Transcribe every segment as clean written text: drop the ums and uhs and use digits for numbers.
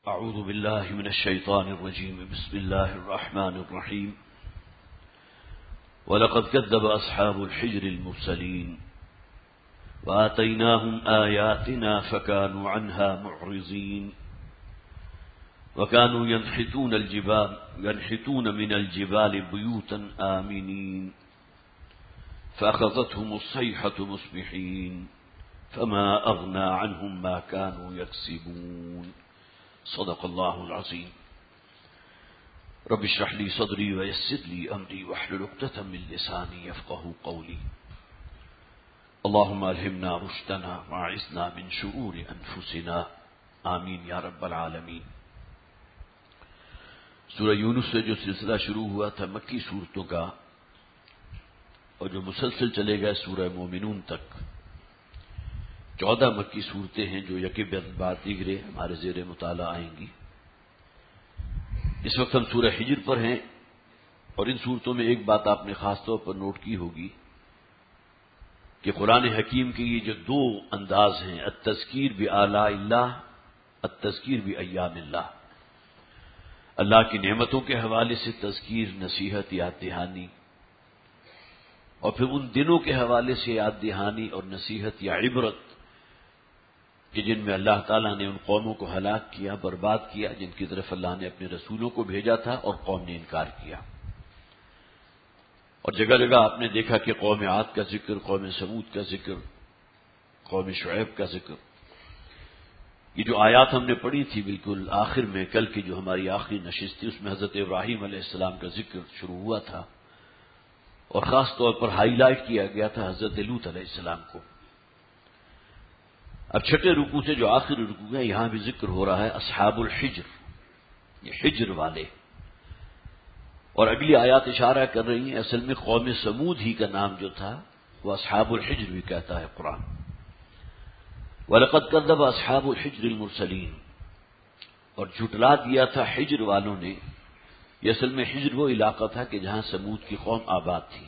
أعوذ بالله من الشيطان الرجيم. بسم الله الرحمن الرحيم. ولقد كذب أصحاب الحجر المرسلين وآتيناهم آياتنا فكانوا عنها معرضين وكانوا ينحتون من الجبال بيوتا آمنين فأخذتهم الصيحة مصبحين فما أغنى عنهم ما كانوا يكسبون. صدق الله العظيم. رب اشرح لي صدري ويسر لي أمري واحلل عقدة من لساني يفقهوا قولي. اللهم ألهمنا رشدنا وأعذنا من شرور أنفسنا آمین یا رب العالمین. سورہ یونس سے جو سلسلہ شروع ہوا تھا مکی صورتوں کا اور جو مسلسل چلے گئے سورہ مومنون تک، 14 مکی صورتیں ہیں جو یکے بعد دیگرے ہمارے زیر مطالعہ آئیں گی. اس وقت ہم سورہ حجر پر ہیں اور ان صورتوں میں ایک بات آپ نے خاص طور پر نوٹ کی ہوگی کہ قرآن حکیم کے یہ جو دو انداز ہیں، التذکیر بآلاء اللہ، التذکیر بایام اللہ، اللہ کی نعمتوں کے حوالے سے تذکیر، نصیحت، یاد دہانی، اور پھر ان دنوں کے حوالے سے یاد دہانی اور نصیحت یا عبرت کہ جن میں اللہ تعالیٰ نے ان قوموں کو ہلاک کیا، برباد کیا، جن کی طرف اللہ نے اپنے رسولوں کو بھیجا تھا اور قوم نے انکار کیا. اور جگہ جگہ آپ نے دیکھا کہ قوم عاد کا ذکر، قوم سمود کا ذکر، قوم شعیب کا ذکر. یہ جو آیات ہم نے پڑھی تھی بالکل آخر میں، کل کی جو ہماری آخری نشست تھی، اس میں حضرت ابراہیم علیہ السلام کا ذکر شروع ہوا تھا اور خاص طور پر ہائی لائٹ کیا گیا تھا حضرت لوط علیہ السلام کو. اب چھٹے رکوع سے جو آخری رکوع ہے یہاں بھی ذکر ہو رہا ہے اصحاب الحجر، یہ حجر والے. اور اگلی آیات اشارہ کر رہی ہیں اصل میں قوم سمود ہی کا نام جو تھا وہ اصحاب الحجر بھی کہتا ہے قرآن. وَلَقَدْ كَذَّبَ أَصْحَابُ الْحِجْرِ الْمُرْسَلِينَ، اور جھٹلا دیا تھا حجر والوں نے. یہ اصل میں حجر وہ علاقہ تھا کہ جہاں سمود کی قوم آباد تھی.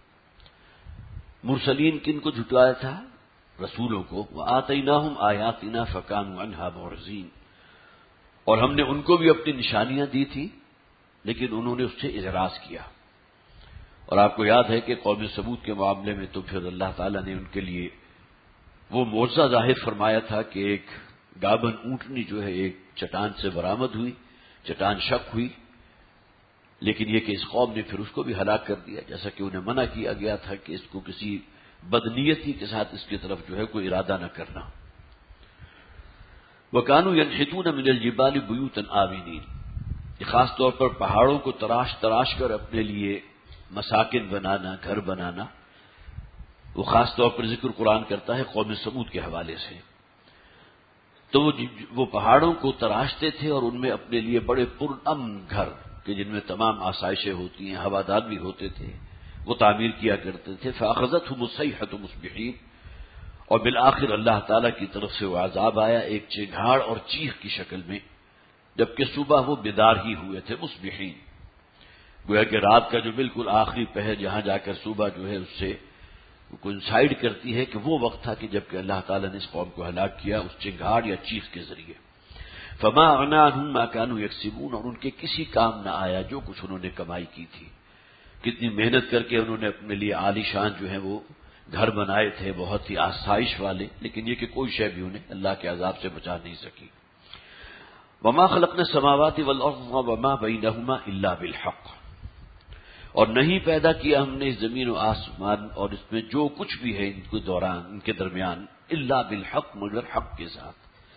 مرسلین کن کو جھٹلایا تھا؟ رسولوں کو. وَآتَيْنَاهُمْ آيَاتِنَا فَكَانُوا عَنْهَا مُعْرِضِينَ، اور ہم نے ان کو بھی اپنی نشانیاں دی تھی لیکن انہوں نے اس سے اعراض کیا. اور آپ کو یاد ہے کہ قوم سمود کے معاملے میں تو پھر اللہ تعالیٰ نے ان کے لیے وہ معجزہ ظاہر فرمایا تھا کہ ایک گابن اونٹنی جو ہے ایک چٹان سے برآمد ہوئی، چٹان شق ہوئی، لیکن یہ کہ اس قوم نے پھر اس کو بھی ہلاک کر دیا، جیسا کہ انہیں منع کیا گیا تھا کہ اس کو کسی بدنیتی کے ساتھ اس کی طرف جو ہے کوئی ارادہ نہ کرنا. وَكَانُوا يَنْحِتُونَ مِنَ الْجِبَالِ بُيُوتًا آمِنِينَ، یہ خاص طور پر پہاڑوں کو تراش تراش کر اپنے لیے مساکن بنانا، گھر بنانا، وہ خاص طور پر ذکر قرآن کرتا ہے قوم سمود کے حوالے سے. تو وہ پہاڑوں کو تراشتے تھے اور ان میں اپنے لیے بڑے پرامن گھر کہ جن میں تمام آسائشیں ہوتی ہیں، ہوادار بھی ہوتے تھے، وہ تعمیر کیا کرتے تھے. فَأَخَذَتْهُمُ الصَّيْحَةُ مُصْبِحِينَ، اور بالآخر اللہ تعالیٰ کی طرف سے وہ عذاب آیا ایک چنگھاڑ اور چیخ کی شکل میں، جبکہ صبح وہ بیدار ہی ہوئے تھے. مصبحین گویا کہ رات کا جو بالکل آخری پہر جہاں جا کر صبح جو ہے اس سے کوئنسائڈ کرتی ہے کہ وہ وقت تھا کہ جبکہ اللہ تعالیٰ نے اس قوم کو ہلاک کیا اس چنگھاڑ یا چیخ کے ذریعے. فما اغنی عنہم ما كانوا یکسبون، اور ان کے کسی کام نہ آیا جو کچھ انہوں نے کمائی کی تھی. کتنی محنت کر کے انہوں نے اپنے لیے عالی شان جو ہے وہ گھر بنائے تھے، بہت ہی آسائش والے، لیکن یہ کہ کوئی شے بھی انہیں اللہ کے عذاب سے بچا نہیں سکی. وما خلقنا السماوات والارض وما بینہما الا بالحق، اور نہیں پیدا کیا ہم نے زمین و آسمان اور اس میں جو کچھ بھی ہے ان کے دوران، ان کے درمیان، الا بالحق، مگر حق کے ساتھ.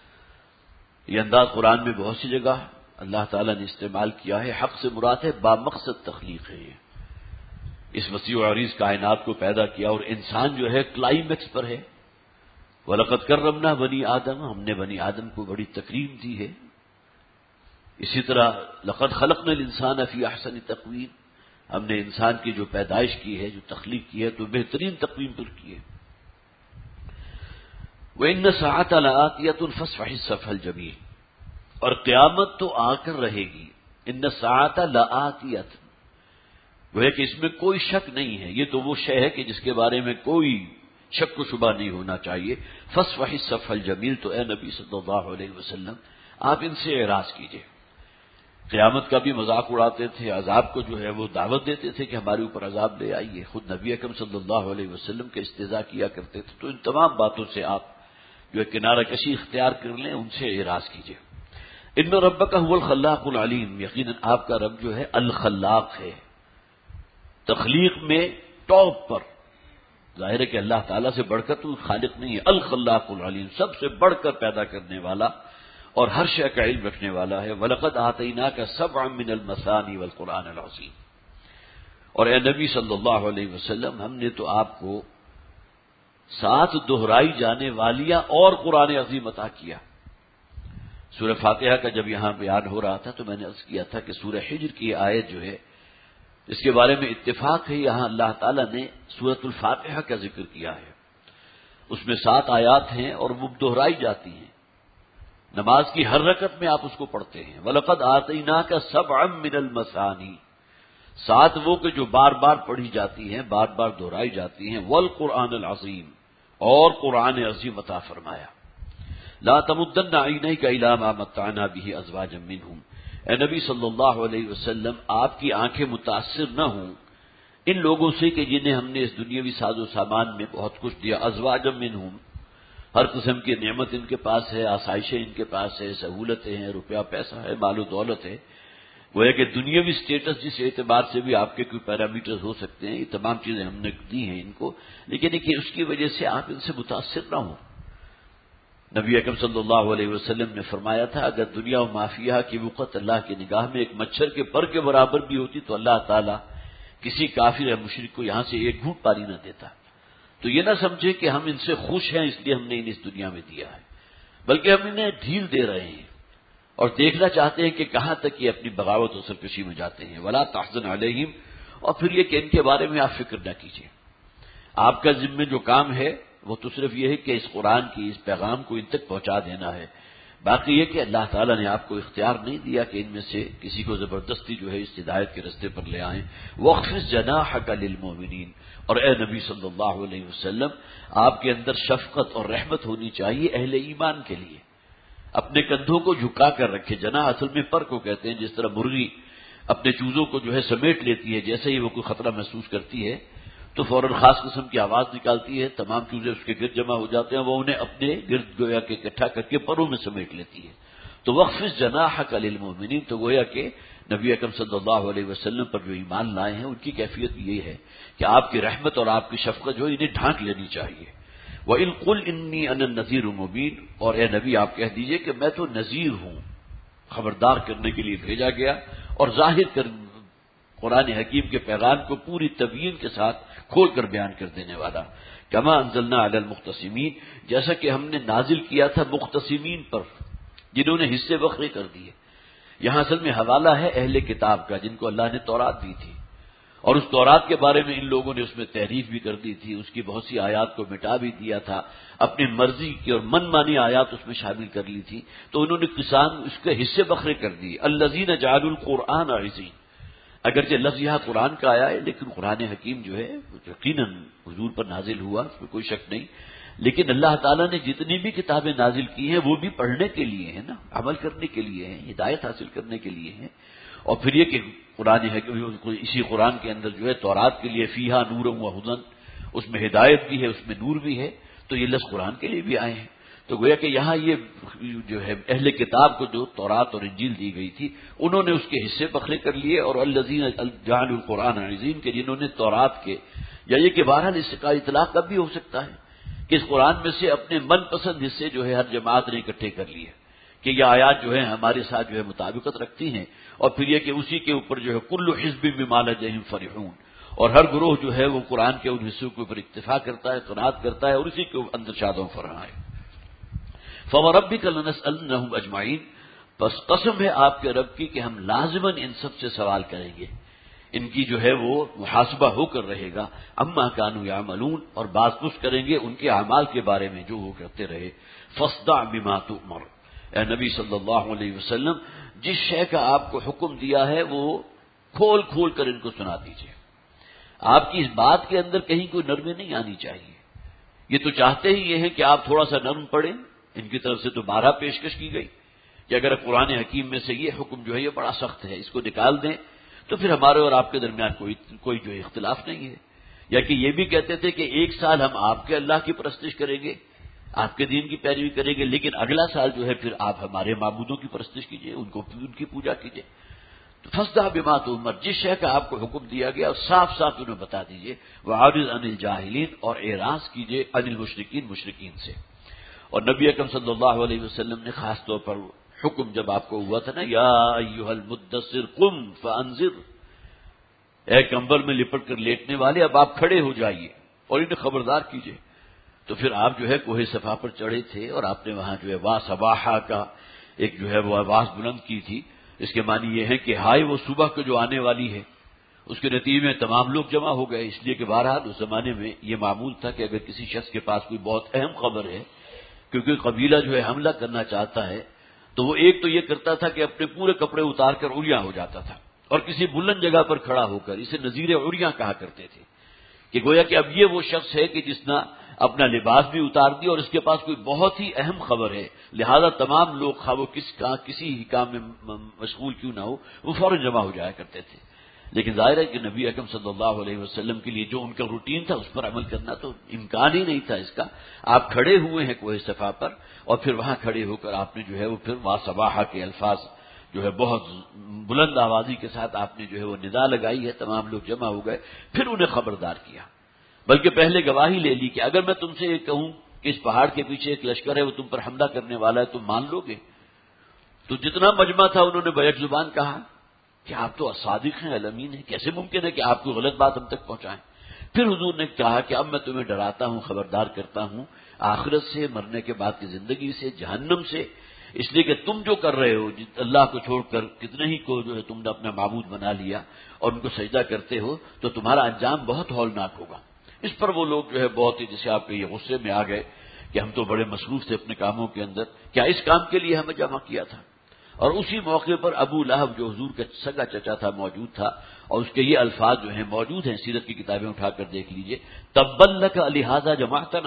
یہ انداز قرآن میں بہت سی جگہ اللہ تعالیٰ نے استعمال کیا ہے. حق سے مراد ہے بامقصد تخلیق ہے. اس وسیع و عریض کائنات کو پیدا کیا اور انسان جو ہے کلائمیکس پر ہے. وَلَقَدْ كَرَّمْنَا بَنِي آدَمَ، ہم نے بنی آدم کو بڑی تکریم دی ہے. اسی طرح لَقَدْ خَلَقْنَا الْإِنسَانَ فِي أَحْسَنِ تَقْوِيمٍ، ہم نے انسان کی جو پیدائش کی ہے، جو تخلیق کی ہے تو بہترین تقویم پر کی ہے. وَإِنَّ السَّاعَةَ لَآتِيَةٌ فَاصْفَحِ الصَّفْحَ الْجَمِيلَ، اور قیامت تو آ کر رہے گی. إِنَّ السَّاعَةَ لَآتِيَةٌ، وہ ہے کہ اس میں کوئی شک نہیں ہے، یہ تو وہ شے ہے کہ جس کے بارے میں کوئی شک و شبہ نہیں ہونا چاہیے. فَاصْفَحِ الصَّفْحَ الْجَمِيلَ، تو اے نبی صلی اللہ علیہ وسلم آپ ان سے اعراض کیجیے۔ قیامت کا بھی مذاق اڑاتے تھے، عذاب کو جو ہے وہ دعوت دیتے تھے کہ ہمارے اوپر عذاب لے آئیے، خود نبی اکرم صلی اللہ علیہ وسلم کے استہزاء کیا کرتے تھے۔ تو ان تمام باتوں سے آپ جو ہے کنارہ کشی اختیار کر لیں، ان سے اعراض کیجیے۔ ان ربک هو الخلاق العلیم، یقیناً آپ کا رب جو ہے الخلاق ہے، تخلیق میں ٹاپ پر۔ ظاہر ہے کہ اللہ تعالیٰ سے بڑھ کر تو خالق نہیں ہے، الخلاق العلیم، سب سے بڑھ کر پیدا کرنے والا اور ہر شے کا علم رکھنے والا ہے۔ وَلَقَدْ آتَيْنَاكَ سَبْعًا مِّنَ الْمَثَانِي وَالْقُرْآنِ الْعَظِيمِ، اور اے نبی صلی اللہ علیہ وسلم، ہم نے تو آپ کو 7 دہرائی جانے والیاں اور قرآن عظیم عطا کیا۔ سورہ فاتحہ کا جب یہاں بیان ہو رہا تھا تو میں نے عرض کیا تھا کہ سورہ حجر کی آیت جو ہے اس کے بارے میں اتفاق ہے، یہاں اللہ تعالیٰ نے سورۃ الفاتحہ کا ذکر کیا ہے، اس میں 7 آیات ہیں اور وہ دہرائی جاتی ہیں، نماز کی ہر رکعت میں آپ اس کو پڑھتے ہیں۔ وَلَقَدْ آتَيْنَاكَ سَبْعًا مِّنَ الْمَثَانِي، 7 وہ کہ جو بار بار پڑھی جاتی ہیں، بار بار دہرائی جاتی ہیں، وَالْقُرْآنَ الْعَظِيمِ، اور قرآن عظیم عطا فرمایا۔ لا تمدن عینیک الی ما متعنا به ازواجا منہم، اے نبی صلی اللہ علیہ وسلم، آپ کی آنکھیں متاثر نہ ہوں ان لوگوں سے کہ جنہیں ہم نے اس دنیاوی ساز و سامان میں بہت کچھ دیا، ازواجا منہم، ہر قسم کی نعمت ان کے پاس ہے، آسائشیں ان کے پاس ہے، سہولتیں ہیں، روپیہ پیسہ ہے، مال و دولت ہے، وہ ہے کہ دنیاوی سٹیٹس جس اعتبار سے بھی آپ کے کوئی پیرامیٹرز ہو سکتے ہیں، یہ تمام چیزیں ہم نے دی ہیں ان کو، لیکن کہ اس کی وجہ سے آپ ان سے متاثر نہ ہوں۔ نبی اکرم صلی اللہ علیہ وسلم نے فرمایا تھا اگر دنیا و مافیہ کی وقت اللہ کی نگاہ میں ایک مچھر کے پر کے برابر بھی ہوتی تو اللہ تعالیٰ کسی کافر یا مشرک کو یہاں سے ایک گھونٹ پانی نہ دیتا۔ تو یہ نہ سمجھے کہ ہم ان سے خوش ہیں اس لیے ہم نے انہیں اس دنیا میں دیا ہے، بلکہ ہم انہیں ڈھیل دے رہے ہیں اور دیکھنا چاہتے ہیں کہ کہاں تک یہ اپنی بغاوت و سرکشی میں جاتے ہیں۔ ولا تحزن علیہم، اور پھر یہ کہ ان کے بارے میں آپ فکر نہ کیجیے، آپ کا ذمہ جو کام ہے وہ تو صرف یہ ہے کہ اس قرآن کی اس پیغام کو ان تک پہنچا دینا ہے، باقی یہ کہ اللہ تعالیٰ نے آپ کو اختیار نہیں دیا کہ ان میں سے کسی کو زبردستی جو ہے اس ہدایت کے رستے پر لے آئیں۔ وَاخْفِضْ جَنَاحَكَ لِلْمُؤْمِنِينَ، اور اے نبی صلی اللہ علیہ وسلم، آپ کے اندر شفقت اور رحمت ہونی چاہیے اہل ایمان کے لیے، اپنے کندھوں کو جھکا کر رکھے۔ جناح اصل میں پر کو کہتے ہیں، جس طرح مرغی اپنے چوزوں کو جو ہے سمیٹ لیتی ہے، جیسے ہی وہ کوئی خطرہ محسوس کرتی ہے تو فوراً خاص قسم کی آواز نکالتی ہے، تمام چوزے اس کے گرد جمع ہو جاتے ہیں، وہ انہیں اپنے گرد گویا کے اکٹھا کر کے پروں میں سمیٹ لیتی ہے۔ تو وَاخْفِضْ جَنَاحَكَ لِلْمُؤْمِنِينَ، تو گویا کہ نبی اکرم صلی اللہ علیہ وسلم پر جو ایمان لائے ہیں ان کی کیفیت یہ ہے کہ آپ کی رحمت اور آپ کی شفقت جو انہیں ڈھانک لینی چاہیے۔ وَإِنْ قُلْ إِنِّي أَنَا النَّذِيرُ الْمُبِينُ، اور اے نبی آپ کہہ دیجئے کہ میں تو نذیر ہوں، خبردار کرنے کے لیے بھیجا گیا اور ظاہر کر قرآن حکیم کے پیغام کو پوری تبیین کے ساتھ کھول کر بیان کر دینے والا۔ کما انزلنا علی المختصمین، جیسا کہ ہم نے نازل کیا تھا مختصمین پر، جنہوں نے حصے بکھرے کر دیے۔ یہاں اصل میں حوالہ ہے اہل کتاب کا، جن کو اللہ نے تورات دی تھی، اور اس تورات کے بارے میں ان لوگوں نے اس میں تحریف بھی کر دی تھی، اس کی بہت سی آیات کو مٹا بھی دیا تھا، اپنی مرضی کی اور من مانی آیات اس میں شامل کر لی تھی، تو انہوں نے اس کے حصے بکھرے کر دیے۔ الذین جعلوا القرآن عضین، اگرچہ لفظ یہاں قرآن کا آیا ہے لیکن قرآن حکیم جو ہے یقیناً حضور پر نازل ہوا، اس میں کوئی شک نہیں، لیکن اللہ تعالیٰ نے جتنی بھی کتابیں نازل کی ہیں وہ بھی پڑھنے کے لیے ہیں نا، عمل کرنے کے لیے ہیں، ہدایت حاصل کرنے کے لیے ہیں۔ اور پھر یہ کہ قرآن اسی قرآن کے اندر جو ہے تورات کے لیے فیہا نور و ہدن، اس میں ہدایت بھی ہے، اس میں نور بھی ہے، تو یہ لفظ قرآن کے لیے بھی آئے ہیں۔ تو گویا کہ یہاں یہ جو ہے اہل کتاب کو جو تورات اور انجیل دی گئی تھی انہوں نے اس کے حصے بکھرے کر لیے، اور الذین جعلوا القرآن عضین کے جنہوں نے تورات کے، یا یہ کہ بہرحال اس کا اطلاق کب بھی ہو سکتا ہے کہ اس قرآن میں سے اپنے من پسند حصے جو ہے ہر جماعت نے اکٹھے کر لیے کہ یہ آیات جو ہے ہمارے ساتھ جو ہے مطابقت رکھتی ہیں، اور پھر یہ کہ اسی کے اوپر جو ہے کل حزب بما لدیہم فرحون، اور ہر گروہ جو ہے وہ قرآن کے ان حصوں کے اوپر اکتفا کرتا ہے، قناعت کرتا ہے، اور اسی کے اندر شاد و فرح ہے۔ فَوَرَبِّكَ لَنَسْأَلَنَّهُمْ أَجْمَعِينَ، بس قسم ہے آپ کے رب کی کہ ہم لازماً ان سب سے سوال کریں گے، ان کی جو ہے وہ محاسبہ ہو کر رہے گا، اما كانوا يعملون، اور بات پوچھ کریں گے ان کے اعمال کے بارے میں جو وہ کرتے رہے۔ فاصدع بما تؤمر، اے نبی صلی اللہ علیہ وسلم جس شے کا آپ کو حکم دیا ہے وہ کھول کھول کر ان کو سنا دیجیے۔ آپ کی اس بات کے اندر کہیں کوئی نرمی نہیں آنی چاہیے، یہ تو چاہتے ہی یہ ہے کہ آپ تھوڑا سا نرم پڑیں، ان کی طرف سے تو 12 پیشکش کی گئی کہ اگر قرآن حکیم میں سے یہ حکم جو ہے یہ بڑا سخت ہے، اس کو نکال دیں تو پھر ہمارے اور آپ کے درمیان کوئی جو اختلاف نہیں ہے. یا کہ یہ بھی کہتے تھے کہ ایک سال ہم آپ کے اللہ کی پرستش کریں گے، آپ کے دین کی پیروی کریں گے، لیکن اگلا سال جو ہے پھر آپ ہمارے معبودوں کی پرستش کیجیے، ان کی پوجا کیجیے. تو فَاصْدَعْ بِمَا تُؤْمَرُ، جس شے کا آپ کو حکم دیا گیا اور صاف صاف انہیں بتا دیجیے. وَأَعْرِضْ عَنِ الْجَاهِلِينَ، اور اعراض کیجیے عن المشرکین، مشرکین سے. اور نبی اکرم صلی اللہ علیہ وسلم نے خاص طور پر حکم جب آپ کو ہوا تھا نا، یا ایھا المدثر قم فانذر، اے کمبل میں لپٹ کر لیٹنے والے اب آپ کھڑے ہو جائیے اور انہیں خبردار کیجیے. تو پھر آپ جو ہے کوہ صفا پر چڑھے تھے اور آپ نے وہاں جو ہے وا صباحا کا ایک جو ہے وہ آواز بلند کی تھی. اس کے معنی یہ ہے کہ ہائے وہ صبح کو جو آنے والی ہے. اس کے نتیجے میں تمام لوگ جمع ہو گئے، اس لیے کہ بہرحال اس زمانے میں یہ معمول تھا کہ اگر کسی شخص کے پاس کوئی بہت اہم خبر ہے، کیونکہ قبیلہ جو ہے حملہ کرنا چاہتا ہے، تو وہ ایک تو یہ کرتا تھا کہ اپنے پورے کپڑے اتار کر عریاں ہو جاتا تھا اور کسی بلند جگہ پر کھڑا ہو کر، اسے نذیر عریاں کہا کرتے تھے، کہ گویا کہ اب یہ وہ شخص ہے کہ جس نے اپنا لباس بھی اتار دیا اور اس کے پاس کوئی بہت ہی اہم خبر ہے، لہذا تمام لوگ خواہ وہ کسی ہی کام میں مشغول کیوں نہ ہو، وہ فوراً جمع ہو جایا کرتے تھے. لیکن ظاہر ہے کہ نبی اکرم صلی اللہ علیہ وسلم کے لیے جو ان کا روٹین تھا اس پر عمل کرنا تو امکان ہی نہیں تھا اس کا. آپ کھڑے ہوئے ہیں کوہ صفا پر اور پھر وہاں کھڑے ہو کر آپ نے جو ہے وہ پھر وا صباحا کے الفاظ جو ہے بہت بلند آوازی کے ساتھ آپ نے جو ہے وہ ندا لگائی ہے. تمام لوگ جمع ہو گئے، پھر انہیں خبردار کیا، بلکہ پہلے گواہی لے لی کہ اگر میں تم سے یہ کہوں کہ اس پہاڑ کے پیچھے ایک لشکر ہے، وہ تم پر حملہ کرنے والا ہے، تم مان لو گے؟ تو جتنا مجمع تھا انہوں نے بیک زبان کہا کہ آپ تو صادق ہیں، الامین ہیں، کیسے ممکن ہے کہ آپ کوئی غلط بات ہم تک پہنچائیں؟ پھر حضور نے کہا کہ اب میں تمہیں ڈراتا ہوں، خبردار کرتا ہوں آخرت سے، مرنے کے بعد کی زندگی سے، جہنم سے، اس لیے کہ تم جو کر رہے ہو اللہ کو چھوڑ کر کتنے ہی کو جو ہے تم نے اپنا معبود بنا لیا اور ان کو سجدہ کرتے ہو، تو تمہارا انجام بہت ہولناک ہوگا. اس پر وہ لوگ جو ہے بہت ہی جیسے آپ کے یہ غصے میں آ گئے کہ ہم تو بڑے مصروف تھے اپنے کاموں کے اندر، کیا اس کام کے لیے ہمیں جمع کیا تھا؟ اور اسی موقع پر ابو لہب جو حضور کا سگا چچا تھا موجود تھا، اور اس کے یہ الفاظ جو ہیں موجود ہیں، سیرت کی کتابیں اٹھا کر دیکھ لیجئے. تبا لک لہذا جمعتنا،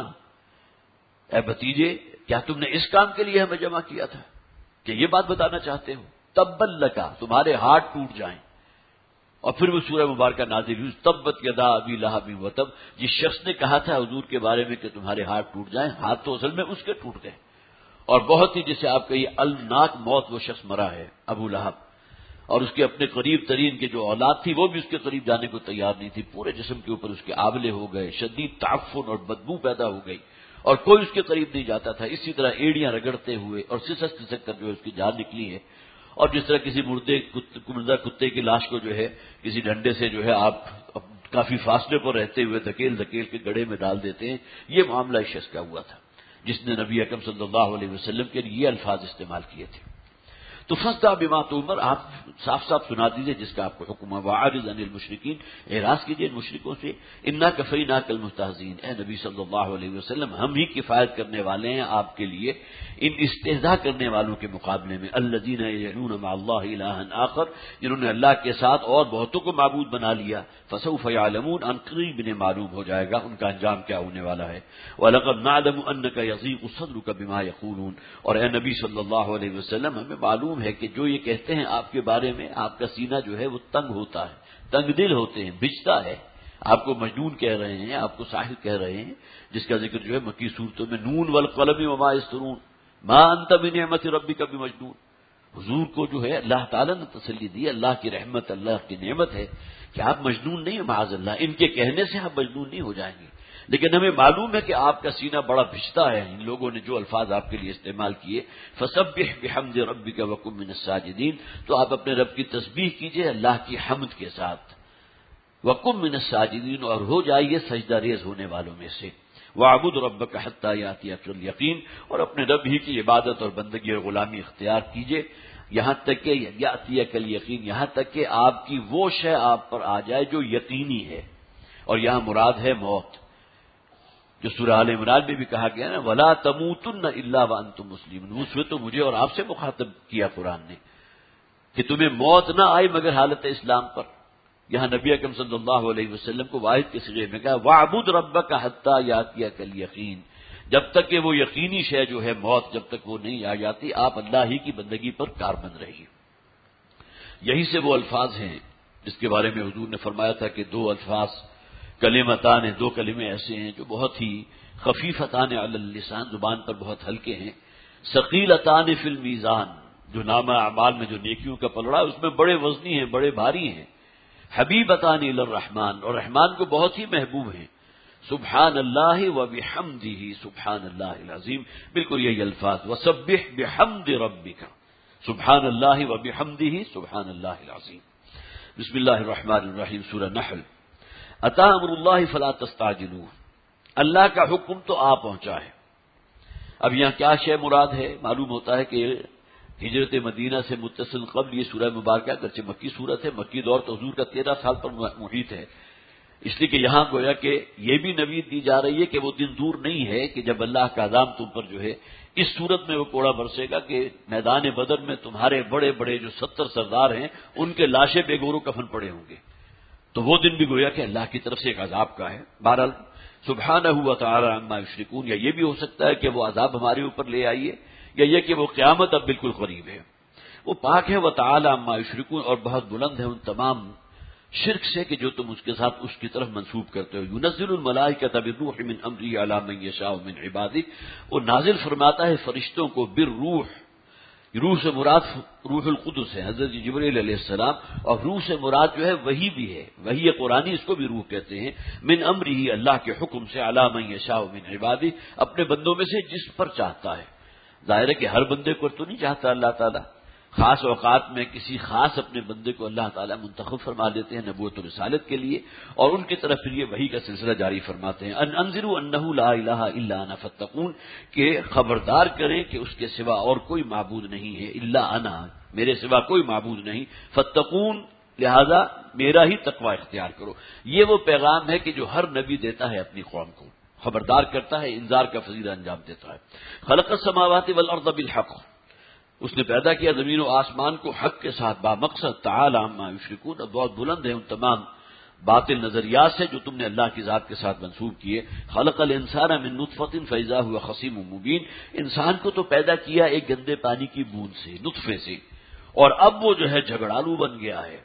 اے بھتیجے کیا تم نے اس کام کے لیے ہمیں جمع کیا تھا؟ کہ یہ بات بتانا چاہتے ہو؟ تبا لک، تمہارے ہاتھ ٹوٹ جائیں. اور پھر وہ سورہ مبارکہ نازل ہوئی، تبت یدا ابی لہب وتب. جس شخص نے کہا تھا حضور کے بارے میں کہ تمہارے ہاتھ ٹوٹ جائیں، ہاتھ تو اصل میں اس کے ٹوٹ گئے. اور بہت ہی جسے آپ کہیے الناک موت وہ شخص مرا ہے ابو لہب. اور اس کے اپنے قریب ترین کے جو اولاد تھی وہ بھی اس کے قریب جانے کو تیار نہیں تھی. پورے جسم کے اوپر اس کے آبلے ہو گئے، شدید تعفن اور بدبو پیدا ہو گئی اور کوئی اس کے قریب نہیں جاتا تھا. اسی طرح ایڑیاں رگڑتے ہوئے اور سسک کر جو ہے اس کی جان نکلی ہے. اور جس طرح کسی مردہ کتے کی لاش کو جو ہے کسی ڈنڈے سے جو ہے آپ کافی فاصلے پر رہتے ہوئے دھکیل کے گڑھے میں ڈال دیتے ہیں، یہ معاملہ اس شخص کا ہوا تھا جس نے نبی اکرم صلی اللہ علیہ وسلم کے لیے یہ الفاظ استعمال کیے تھے. تو فَاصْدَعْ بِمَا تُؤْمَرُ، آپ صاف صاف سنا دیجیے جس کا آپ کو حکم ہے. وَأَعْرِضْ عَنِ الْمُشْرِكِينَ، اعراض کیجیے ان مشرکوں سے. اِنَّا كَفَيْنَاكَ الْمُسْتَهْزِئِينَ، اے نبی صلی اللہ علیہ وسلم ہم ہی کفایت کرنے والے ہیں آپ کے لیے ان استہزاء کرنے والوں کے مقابلے میں. الَّذِينَ يَدْعُونَ مَعَ اللَّهِ إِلَٰهًا آخَرَ، جنہوں نے اللہ کے ساتھ اور بہتوں کو معبود بنا لیا. فَسَوْفَ يَعْلَمُونَ، ان قریب انہیں معلوم ہو جائے گا ان کا انجام کیا ہونے والا ہے. وَلَقَدْ نَعْلَمُ أَنَّكَ يَضِيقُ صَدْرُكَ بِمَا يَقُولُونَ، اور اے نبی صلی اللہ علیہ وسلم ہمیں معلوم ہے کہ جو یہ کہتے ہیں آپ کے بارے میں آپ کا سینہ جو ہے وہ تنگ ہوتا ہے، تنگ دل ہوتے ہیں، بھجتا ہے. آپ کو مجنون کہہ رہے ہیں، آپ کو ساحر کہہ رہے ہیں، جس کا ذکر جو ہے مکی صورتوں میں نون والقلم وما یسطرون ما انت بنعمت ربک بمجنون. حضور کو جو ہے اللہ تعالیٰ نے تسلی دی، اللہ کی رحمت، اللہ کی نعمت ہے کہ آپ مجنون نہیں ہیں معاذ اللہ. ان کے کہنے سے آپ مجنون نہیں ہو جائیں گے، لیکن ہمیں معلوم ہے کہ آپ کا سینہ بڑا بھجتا ہے. ان لوگوں نے جو الفاظ آپ کے لیے استعمال کیے، فسبح بحمد ربک وکن من الساجدین، تو آپ اپنے رب کی تسبیح کیجئے اللہ کی حمد کے ساتھ. وکن من الساجدین، اور ہو جائیے سجدہ ریز ہونے والوں میں سے. وَاعْبُدْ رَبَّكَ حَتَّىٰ يَأْتِيَكَ الْيَقِينُ، اور اپنے رب ہی کی عبادت اور بندگی اور غلامی اختیار کیجئے یہاں تک کہ یأتیک الیقین، یہاں تک کہ آپ کی وہ شے آپ پر آ جائے جو یقینی ہے. اور یہاں مراد ہے موت، جو سورہ آل عمران میں بھی کہا گیا نا وَلَا تَمُوتُنَّ إِلَّا وَأَنْتُمْ مُسْلِمُونَ. اس میں تو مجھے اور آپ سے مخاطب کیا قرآن نے کہ تمہیں موت نہ آئے مگر حالت اسلام پر. یہاں نبی اکرم صلی اللہ علیہ وسلم کو واحد کے صیغے میں کہا وَاعْبُدْ رَبَّكَ حَتَّىٰ يَأْتِيَكَ الْيَقِينُ، جب تک کہ وہ یقینی شے جو ہے موت جب تک وہ نہیں آ جاتی آپ اللہ ہی کی بندگی پر کاربند رہیے۔ یہی سے وہ الفاظ ہیں جس کے بارے میں حضور نے فرمایا تھا کہ دو الفاظ کلمتان ہیں، دو کلمے ایسے ہیں جو بہت ہی خفیفتان علی اللسان، زبان پر بہت ہلکے ہیں، ثقیلتان فی المیزان، جو نامہ اعمال میں جو نیکیوں کا پلڑا ہے اس میں بڑے وزنی ہیں، بڑے بھاری ہیں، حبیبتان الی الرحمن، اور رحمان کو بہت ہی محبوب ہیں، سبحان اللہ و بحمدہ سبحان اللہ العظیم، بالکل یہی الفاظ، وسبح بحمد ربک سبحان اللہ و بحمدہ سبحان اللہ العظیم۔ بسم اللہ الرحمن الرحیم، سورہ نحل۔ اتی امر اللہ فلا تستعجلوہ، اللہ کا حکم تو آ پہنچا ہے۔ اب یہاں کیا شے مراد ہے؟ معلوم ہوتا ہے کہ ہجرت مدینہ سے متصل قبل یہ سورہ مبارکہ اگرچہ مکی صورت ہے، مکی دور تو حضور کا 13 سال پر محیط ہے، اس لیے کہ یہاں گویا کہ یہ بھی نوید دی جا رہی ہے کہ وہ دن دور نہیں ہے کہ جب اللہ کا عذاب تم پر جو ہے اس صورت میں وہ کوڑا برسے گا کہ میدان بدر میں تمہارے بڑے بڑے جو 70 سردار ہیں ان کے لاشیں بے گور و کفن پڑے ہوں گے، تو وہ دن بھی گویا کہ اللہ کی طرف سے ایک عذاب کا ہے۔ بہرحال سبحانہ و تعالی عما یشرکون، یا یہ بھی ہو سکتا ہے کہ وہ عذاب ہمارے اوپر لے آئیے، یا یہ کہ وہ قیامت اب بالکل قریب ہے۔ وہ پاک ہے و تعالی عما یشرکون، اور بہت بلند ہے ان تمام شرک سے کہ جو تم اس کے ساتھ اس کی طرف منسوب کرتے ہو۔ ينزل الملائکۃ بالروح من امرہ علی من یشاء من عبادہ، وہ نازل فرماتا ہے فرشتوں کو بالروح، روح سے مراد روح القدس ہے حضرت جبرائیل علیہ السلام، اور روح سے مراد جو ہے وحی بھی ہے، وحی قرآنی اس کو بھی روح کہتے ہیں، من امرہ اللہ کے حکم سے، علی من یشاء من عبادہ اپنے بندوں میں سے جس پر چاہتا ہے۔ ظاہر ہے کہ ہر بندے کو تو نہیں چاہتا اللہ تعالیٰ، خاص اوقات میں کسی خاص اپنے بندے کو اللہ تعالیٰ منتخب فرما دیتے ہیں نبوت و رسالت کے لیے، اور ان کی طرف پھر یہ وحی کا سلسلہ جاری فرماتے ہیں، ان انذروا انہ لا الہ الا انا فاتقون، کہ خبردار کریں کہ اس کے سوا اور کوئی معبود نہیں ہے، الا انا، میرے سوا کوئی معبود نہیں، فاتقون، لہذا میرا ہی تقوی اختیار کرو۔ یہ وہ پیغام ہے کہ جو ہر نبی دیتا ہے اپنی قوم کو، خبردار کرتا ہے، انذار کا فضیلہ انجام دیتا ہے۔ خلق السماوات والارض بالحق، اس نے پیدا کیا زمین و آسمان کو حق کے ساتھ، با مقصد، تعالی عما یشرکون، اور بہت بلند ہے ان تمام باطل نظریات سے جو تم نے اللہ کی ذات کے ساتھ منسوب کیے۔ خلق الانسان من نطفۃ فاذا هو خصیم مبین، انسان کو تو پیدا کیا ایک گندے پانی کی بوند سے، نطفے سے، اور اب وہ جو ہے جھگڑالو بن گیا ہے،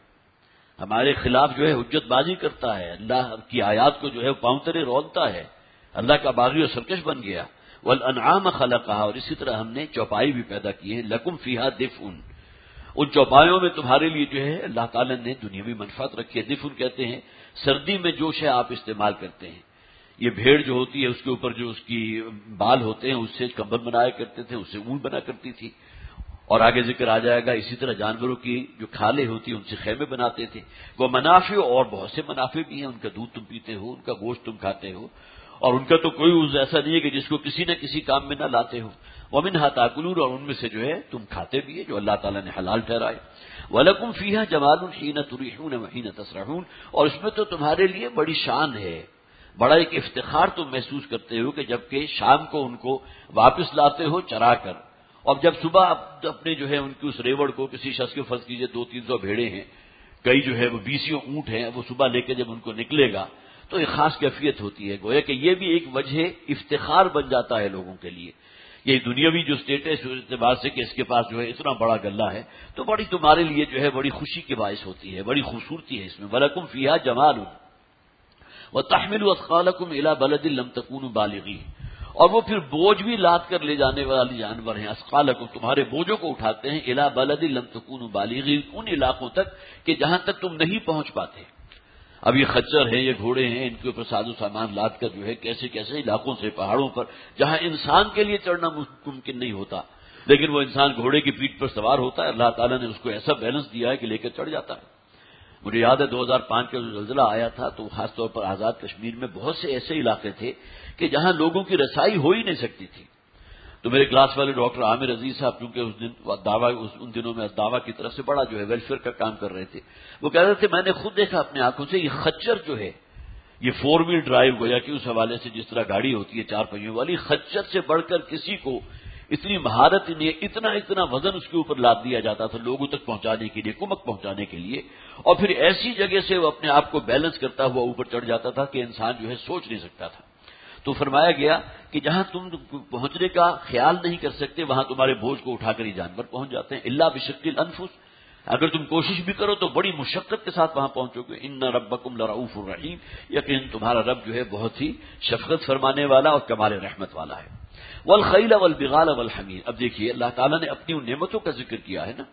ہمارے خلاف جو ہے حجت بازی کرتا ہے، اللہ کی آیات کو جو ہے پاؤں تلے رونتا ہے، اللہ کا باغی و سرکش بن گیا۔ والانعام خلقها، اور اسی طرح ہم نے چوپائی بھی پیدا کی ہے، لکم فیہا دفء، ان چوپایوں میں تمہارے لیے جو ہے اللہ تعالیٰ نے دنیاوی منفعت رکھی ہے۔ دفء کہتے ہیں سردی میں جو شے آپ استعمال کرتے ہیں، یہ بھیڑ جو ہوتی ہے اس کے اوپر جو اس کی بال ہوتے ہیں اس سے کمبل بنایا کرتے تھے، اس سے اون بنا کرتی تھی، اور آگے ذکر آ جائے گا اسی طرح جانوروں کی جو کھالیں ہوتی ہیں ان سے خیمے بناتے تھے۔ وہ منافع، اور بہت سے منافع بھی ہیں، ان کا دودھ تم پیتے ہو، ان کا گوشت تم کھاتے ہو، اور ان کا تو کوئی عضو ایسا نہیں ہے کہ جس کو کسی نہ کسی کام میں نہ لاتے ہو۔ وَمِنْهَا تَأْكُلُونَ، اور ان میں سے جو ہے تم کھاتے بھی ہے جو اللہ تعالیٰ نے حلال ٹھہرائے۔ وَلَكُمْ فِيهَا جَمَالٌ حِينَ تُرِيحُونَ وَحِينَ تَسْرَحُونَ، اور اس میں تو تمہارے لیے بڑی شان ہے، بڑا ایک افتخار تم محسوس کرتے ہو کہ جبکہ شام کو ان کو واپس لاتے ہو چرا کر، اور جب صبح اپنے جو ہے ان کی اس ریوڑ کو، کسی شخص کے فرض کیجئے 200-300 بھیڑیں ہیں، کئی جو ہے وہ 20 اونٹ ہیں، وہ صبح لے کے جب ان کو نکلے گا تو ایک خاص کیفیت ہوتی ہے، گویا کہ یہ بھی ایک وجہ افتخار بن جاتا ہے لوگوں کے لیے، یہ دنیاوی جو اسٹیٹس اس اعتبار سے کہ اس کے پاس جو ہے اتنا بڑا غلہ ہے، تو بڑی تمہارے لیے جو ہے بڑی خوشی کے باعث ہوتی ہے، بڑی خوبصورتی ہے اس میں۔ وَلَكُمْ فِيهَا جَمَالٌ وَتَحْمِلُوا أَثْقَالَكُمْ إِلَىٰ بَلَدٍ لَّمْ تَكُونُوا بَالِغِيهِ، اور وہ پھر بوجھ بھی لاد کر لے جانے والے جانور ہیں، اثقالکم، تمہارے بوجھوں کو اٹھاتے ہیں، الی بلد لم تکونوا بالغی، ان علاقوں تک کہ جہاں تک تم نہیں پہنچ پاتے۔ اب یہ خچر ہیں، یہ گھوڑے ہیں، ان کے اوپر ساز و سامان لاد کر جو ہے کیسے کیسے علاقوں سے، پہاڑوں پر جہاں انسان کے لیے چڑھنا ممکن نہیں ہوتا، لیکن وہ انسان گھوڑے کی پیٹھ پر سوار ہوتا ہے، اللہ تعالیٰ نے اس کو ایسا بیلنس دیا ہے کہ لے کر چڑھ جاتا ہے۔ مجھے یاد ہے 2005 کا جو زلزلہ آیا تھا تو خاص طور پر آزاد کشمیر میں بہت سے ایسے علاقے تھے کہ جہاں لوگوں کی رسائی ہو ہی نہیں سکتی تھی، تو میرے کلاس والے ڈاکٹر عامر عزیز صاحب، چونکہ ان دنوں میں دعویٰ کی طرف سے بڑا جو ہے ویلفیئر کا کام کر رہے تھے، وہ کہہ رہے تھے میں نے خود دیکھا اپنے آنکھوں سے، یہ خچر جو ہے، یہ 4 ویل ڈرائیو گویا کہ اس حوالے سے جس طرح گاڑی ہوتی ہے 4 پہیوں والی، خچر سے بڑھ کر کسی کو اتنی مہارت نہیں، اتنا وزن اس کے اوپر لاد دیا جاتا تھا لوگوں تک پہنچانے کے لیے، کمک پہنچانے کے لیے، اور پھر ایسی جگہ سے وہ اپنے آپ کو بیلنس کرتا ہوا اوپر چڑھ جاتا تھا کہ انسان جو ہے سوچ نہیں سکتا تھا۔ تو فرمایا گیا کہ جہاں تم پہنچنے کا خیال نہیں کر سکتے وہاں تمہارے بوجھ کو اٹھا کر ہی جانور پہنچ جاتے ہیں. الا بشق الانفس، اگر تم کوشش بھی کرو تو بڑی مشقت کے ساتھ وہاں پہنچو گے. ان ربکم لرؤوف الرحیم، یقین تمہارا رب جو ہے بہت ہی شفقت فرمانے والا اور کمال رحمت والا ہے. والخیل والبغال والحمیر، اب دیکھیے اللہ تعالیٰ نے اپنی ان نعمتوں کا ذکر کیا ہے نا.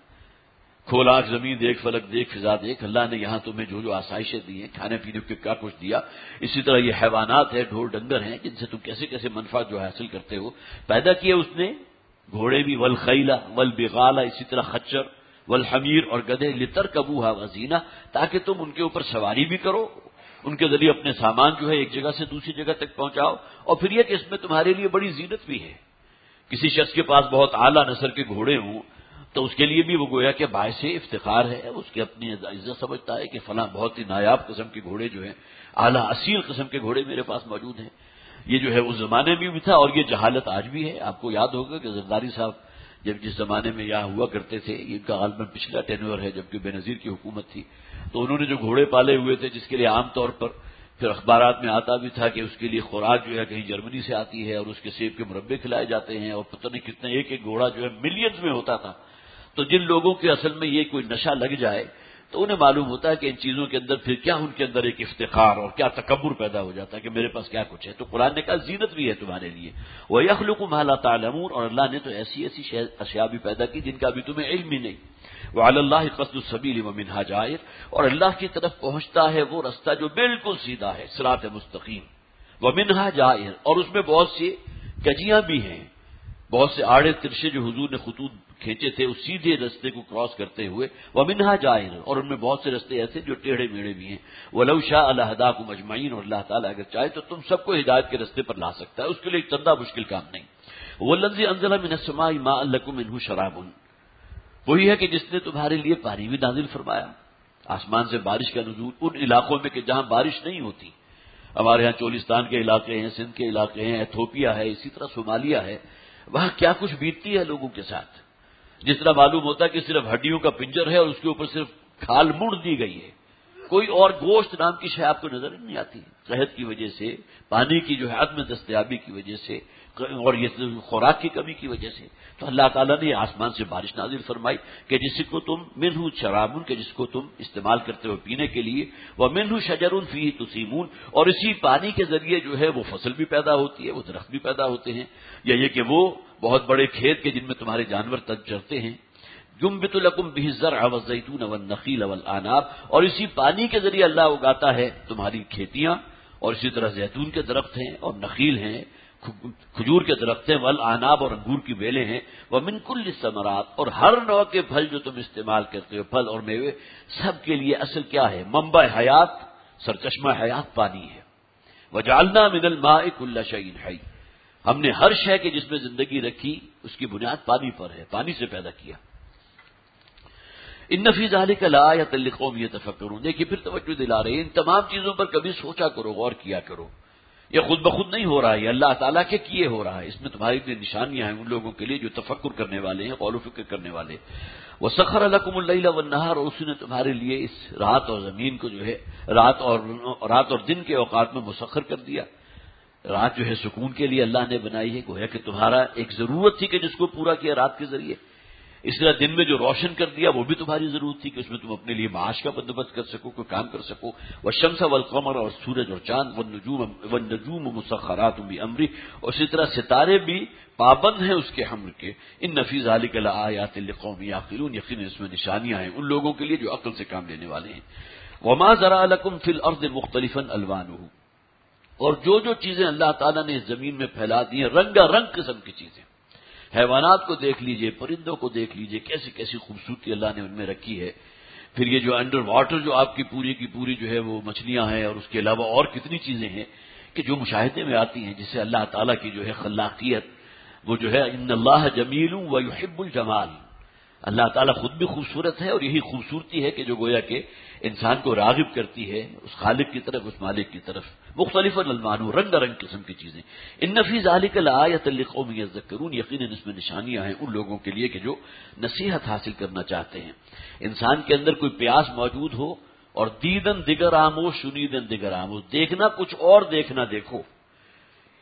کھولاک زمین دیکھ، فلک دیکھ، فضا دیکھ. اللہ نے یہاں تمہیں جو جو آسائشیں دی ہیں، کھانے پینے کے کیا کچھ دیا. اسی طرح یہ حیوانات ہیں، ڈھور ڈنگر ہیں جن سے تم کیسے کیسے منفعت جو حاصل کرتے ہو. پیدا کیے اس نے گھوڑے بھی، والخیل والبغال، اسی طرح خچر، والحمیر اور گدھے، لترکبوها وزینہ، تاکہ تم ان کے اوپر سواری بھی کرو، ان کے ذریعے اپنے سامان جو ہے ایک جگہ سے دوسری جگہ تک پہنچاؤ. اور پھر یہ کہ اس میں تمہارے لیے بڑی زینت بھی ہے. کسی شخص کے پاس بہت اعلیٰ نسل کے گھوڑے ہوں تو اس کے لیے بھی وہ گویا کہ باعث افتخار ہے، اس کی اپنی عزت سمجھتا ہے کہ فلاں بہت ہی نایاب قسم کے گھوڑے جو ہیں، اعلیٰ اصیل قسم کے گھوڑے میرے پاس موجود ہیں. یہ جو ہے اس زمانے میں بھی تھا اور یہ جہالت آج بھی ہے. آپ کو یاد ہوگا کہ زرداری صاحب جس زمانے میں یہاں ہوا کرتے تھے، ان کا غالباً پچھلا ٹینور ہے جبکہ بے نظیر کی حکومت تھی، تو انہوں نے جو گھوڑے پالے ہوئے تھے جس کے لیے عام طور پر پھر اخبارات میں آتا بھی تھا کہ اس کے لیے خوراک جو ہے کہیں جرمنی سے آتی ہے اور اس کے سیب کے مربے کھلائے جاتے ہیں اور پتہ نہیں کتنے، ایک ایک گھوڑا جو ہے ملینز میں ہوتا تھا. تو جن لوگوں کے اصل میں یہ کوئی نشہ لگ جائے تو انہیں معلوم ہوتا ہے کہ ان چیزوں کے اندر پھر کیا ان کے اندر ایک افتخار اور کیا تکبر پیدا ہو جاتا ہے کہ میرے پاس کیا کچھ ہے. تو قرآن نے کہا زینت بھی ہے تمہارے لیے. وَيَخْلُقُ مَا لَا تَعْلَمُونَ، اور اللہ نے تو ایسی ایسی اشیاء بھی پیدا کی جن کا ابھی تمہیں علم ہی نہیں. وَعَلَى اللَّهِ قَصْدُ السَّبِيلِ وَمِنْهَا جَائِرٌ، اور اللہ کی طرف پہنچتا ہے وہ رستہ جو بالکل سیدھا ہے، صراط مستقیم. وَمِنْهَا جَائِرٌ، اور اس میں بہت سی کجیاں بھی ہیں، بہت سے آڑے ترشے جو حضور نے خطوط کھینچے تھے اس سیدھے رستے کو کراس کرتے ہوئے. وَمِنْهَا جَائِرٌ، اور ان میں بہت سے رستے ایسے جو ٹیڑھے میڑے بھی ہیں. وَلَوْ شَاءَ لَهَدَاكُمْ أَجْمَعِينَ، اور اللہ تعالیٰ اگر چاہے تو تم سب کو ہدایت کے رستے پر لا سکتا ہے، اس کے لیے ایک چندہ مشکل کام نہیں. وَالَّذِي أَنزَلَ مِنَ السَّمَاءِ مَاءً لَكُم مِّنْهُ شَرَابٌ، وہی ہے کہ جس نے تمہارے لیے پانی بھی نازل فرمایا، آسمان سے بارش کا نزول ان علاقوں میں کہ جہاں بارش نہیں ہوتی. ہمارے ہاں چولستان کے علاقے ہیں، سندھ کے علاقے ہیں، ایتھوپیا ہے، اسی طرح صومالیہ ہے، وہاں کیا کچھ بیتتی ہے لوگوں کے ساتھ. جس طرح معلوم ہوتا ہے کہ صرف ہڈیوں کا پنجر ہے اور اس کے اوپر صرف کھال مڑ دی گئی ہے، کوئی اور گوشت نام کی شے آپ کو نظر نہیں آتی. قحط کی وجہ سے، پانی کی جو ہے عدم دستیابی کی وجہ سے اور یہ خوراک کی کمی کی وجہ سے، تو اللہ تعالیٰ نے آسمان سے بارش نازل فرمائی کہ جس کو تم منہ شرابن، کہ جس کو تم استعمال کرتے ہو پینے کے لیے. ومنہ شجر فیہ تسیمون، اور اسی پانی کے ذریعے جو ہے وہ فصل بھی پیدا ہوتی ہے، وہ درخت بھی پیدا ہوتے ہیں. یا یہ کہ وہ بہت بڑے کھیت کے جن میں تمہارے جانور تک چرتے ہیں. ينبت لكم به الزرع والزيتون والنخيل والأعناب، اور اسی پانی کے ذریعے اللہ اگاتا ہے تمہاری کھیتیاں، اور اسی طرح زیتون کے درخت ہیں اور نخیل ہیں، کھجور کے درخت ہیں، والعناب اور انگور کی بیلیں ہیں. ومن كل الثمرات، اور ہر نوع کے پھل جو تم استعمال کرتے ہو، پھل اور میوے، سب کے لیے اصل کیا ہے؟ منبع حیات، سرچشمہ حیات پانی ہے. وجعلنا من الماء كل شيء حي، ہم نے ہر شے کے جس میں زندگی رکھی اس کی بنیاد پانی پر ہے، پانی سے پیدا کیا. ان فی ذلک لآیۃ لقوم یتفکرون، دیکھیے پھر توجہ دلا رہے ہیں، ان تمام چیزوں پر کبھی سوچا کرو، غور کیا کرو. یہ خود بخود نہیں ہو رہا ہے، یہ اللہ تعالیٰ کے کیے ہو رہا ہے. اس میں تمہاری بھی نشانیاں ہیں ان لوگوں کے لیے جو تفکر کرنے والے ہیں، قول و فکر کرنے والے. وسخر لکم اللیل والنہار، اور اس نے تمہارے لیے اس رات اور زمین کو جو ہے رات اور دن کے اوقات میں مسخر کر دیا. رات جو ہے سکون کے لیے اللہ نے بنائی ہے، گویا کہ تمہارا ایک ضرورت تھی کہ جس کو پورا کیا رات کے ذریعے. اس طرح دن میں جو روشن کر دیا وہ بھی تمہاری ضرورت تھی کہ اس میں تم اپنے لیے معاش کا بندوبست کر سکو، کوئی کام کر سکو. والشمس والقمر، اور سورج اور چاند، والنجوم مسخرات بامرہ، اور اسی طرح ستارے بھی پابند ہیں اس کے امر کے. ان فی ذلک لآیات لقوم یعقلون، یقیناً اس میں نشانیاں ہیں ان لوگوں کے لیے جو عقل سے کام لینے والے ہیں. وما ذرأ لکم فی الارض مختلفا الوانہ، اور جو چیزیں اللہ تعالیٰ نے اس زمین میں پھیلا دی ہیں رنگا رنگ قسم کی چیزیں. حیوانات کو دیکھ لیجئے، پرندوں کو دیکھ لیجئے، کیسی کیسی خوبصورتی اللہ نے ان میں رکھی ہے. پھر یہ جو انڈر واٹر جو آپ کی پوری جو ہے وہ مچھلیاں ہیں، اور اس کے علاوہ اور کتنی چیزیں ہیں کہ جو مشاہدے میں آتی ہیں، جس سے اللہ تعالیٰ کی جو ہے خلاقیت وہ جو ہے ان اللہ جمیل ویحب الجمال، اللہ تعالیٰ خود بھی خوبصورت ہے اور یہی خوبصورتی ہے کہ جو گویا کہ انسان کو راغب کرتی ہے اس خالق کی طرف، اس مالک کی طرف. مختلف الوان، رنگ رنگ قسم کی چیزیں. ان فی ذلک لآیۃ لقوم یذکرون، یقیناً اس میں نشانیاں ہیں ان لوگوں کے لیے کہ جو نصیحت حاصل کرنا چاہتے ہیں. انسان کے اندر کوئی پیاس موجود ہو اور دیدن دیگر آموز شنیدن دیگر آموز، دیکھنا کچھ اور دیکھنا دیکھو،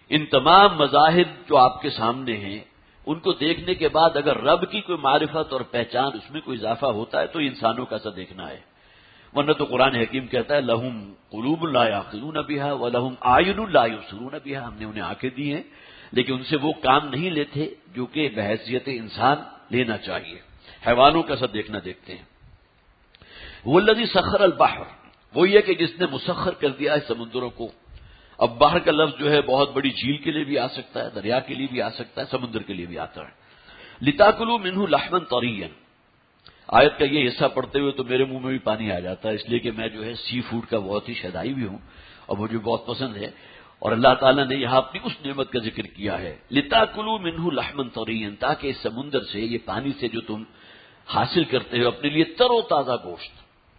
ان تمام مذاہب جو آپ کے سامنے ہیں ان کو دیکھنے کے بعد اگر رب کی کوئی معرفت اور پہچان اس میں کوئی اضافہ ہوتا ہے تو انسانوں کا ایسا دیکھنا ہے، ورنہ تو قرآن حکیم کہتا ہے لہم قلوب لا یعقلون بہا ولہم اعین لا یبصرون بہا، ہم نے انہیں آنکھیں دی ہیں لیکن ان سے وہ کام نہیں لیتے جو کہ بحیثیت انسان لینا چاہیے، حیوانوں کا سب دیکھنا دیکھتے ہیں۔ وہ الذی سخر البحر، وہی ہے کہ جس نے مسخر کر دیا ہے سمندروں کو۔ اب بحر کا لفظ جو ہے بہت بڑی جھیل کے لیے بھی آ سکتا ہے، دریا کے لیے بھی آ سکتا ہے، سمندر کے لیے بھی آتا ہے۔ لتاکلوا منہ لحما طریا، آیت کا یہ حصہ پڑھتے ہوئے تو میرے منہ میں بھی پانی آ جاتا ہے، اس لیے کہ میں جو ہے سی فوڈ کا بہت ہی شیدائی بھی ہوں اور مجھے بہت پسند ہے، اور اللہ تعالیٰ نے یہاں اپنی اس نعمت کا ذکر کیا ہے لتاکلوا منہ لحما طریا، تاکہ اس سمندر سے، یہ پانی سے جو تم حاصل کرتے ہو اپنے لیے تر و تازہ گوشت۔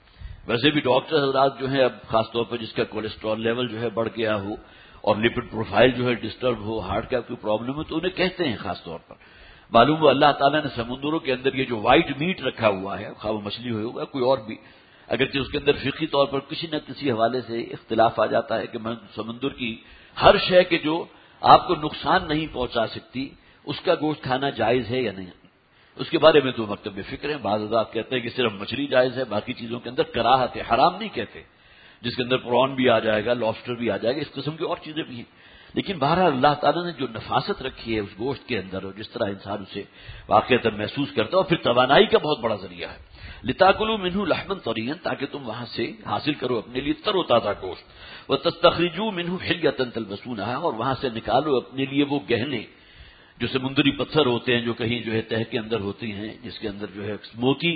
ویسے بھی ڈاکٹر حضرات جو ہے اب خاص طور پر جس کا کولیسٹرول لیول جو ہے بڑھ گیا ہو اور لپڈ پروفائل جو ہے ڈسٹرب ہو، ہارٹ کا کوئی پرابلم ہو، تو انہیں کہتے ہیں خاص طور پر معلوم ہو اللہ تعالیٰ نے سمندروں کے اندر یہ جو وائٹ میٹ رکھا ہوا ہے، خواہ وہ مچھلی ہوگا کوئی اور بھی، اگرچہ اس کے اندر فقہی طور پر کسی نہ کسی حوالے سے اختلاف آ جاتا ہے کہ سمندر کی ہر شے کے جو آپ کو نقصان نہیں پہنچا سکتی اس کا گوشت کھانا جائز ہے یا نہیں، اس کے بارے میں تو مکتب فکر ہے۔ بعض حضرات کہتے ہیں کہ صرف مچھلی جائز ہے، باقی چیزوں کے اندر کراہت ہے، حرام نہیں کہتے، جس کے اندر پرون بھی آ جائے گا، لابسٹر بھی آ جائے گا، اس قسم کی اور چیزیں بھی ہیں، لیکن بہرحال اللہ تعالیٰ نے جو نفاست رکھی ہے اس گوشت کے اندر اور جس طرح انسان اسے واقعتاً محسوس کرتا ہے، اور پھر توانائی کا بہت بڑا ذریعہ ہے۔ لتاکلوا منہ لحما طریا، تاکہ تم وہاں سے حاصل کرو اپنے لیے تر و تازہ گوشت، وتستخرجوا منہ حلیۃ تلبسونها، اور وہاں سے نکالو اپنے لیے وہ گہنے جو سمندری پتھر ہوتے ہیں، جو کہیں جو ہے تہ کے اندر ہوتی ہیں، جس کے اندر جو ہے موتی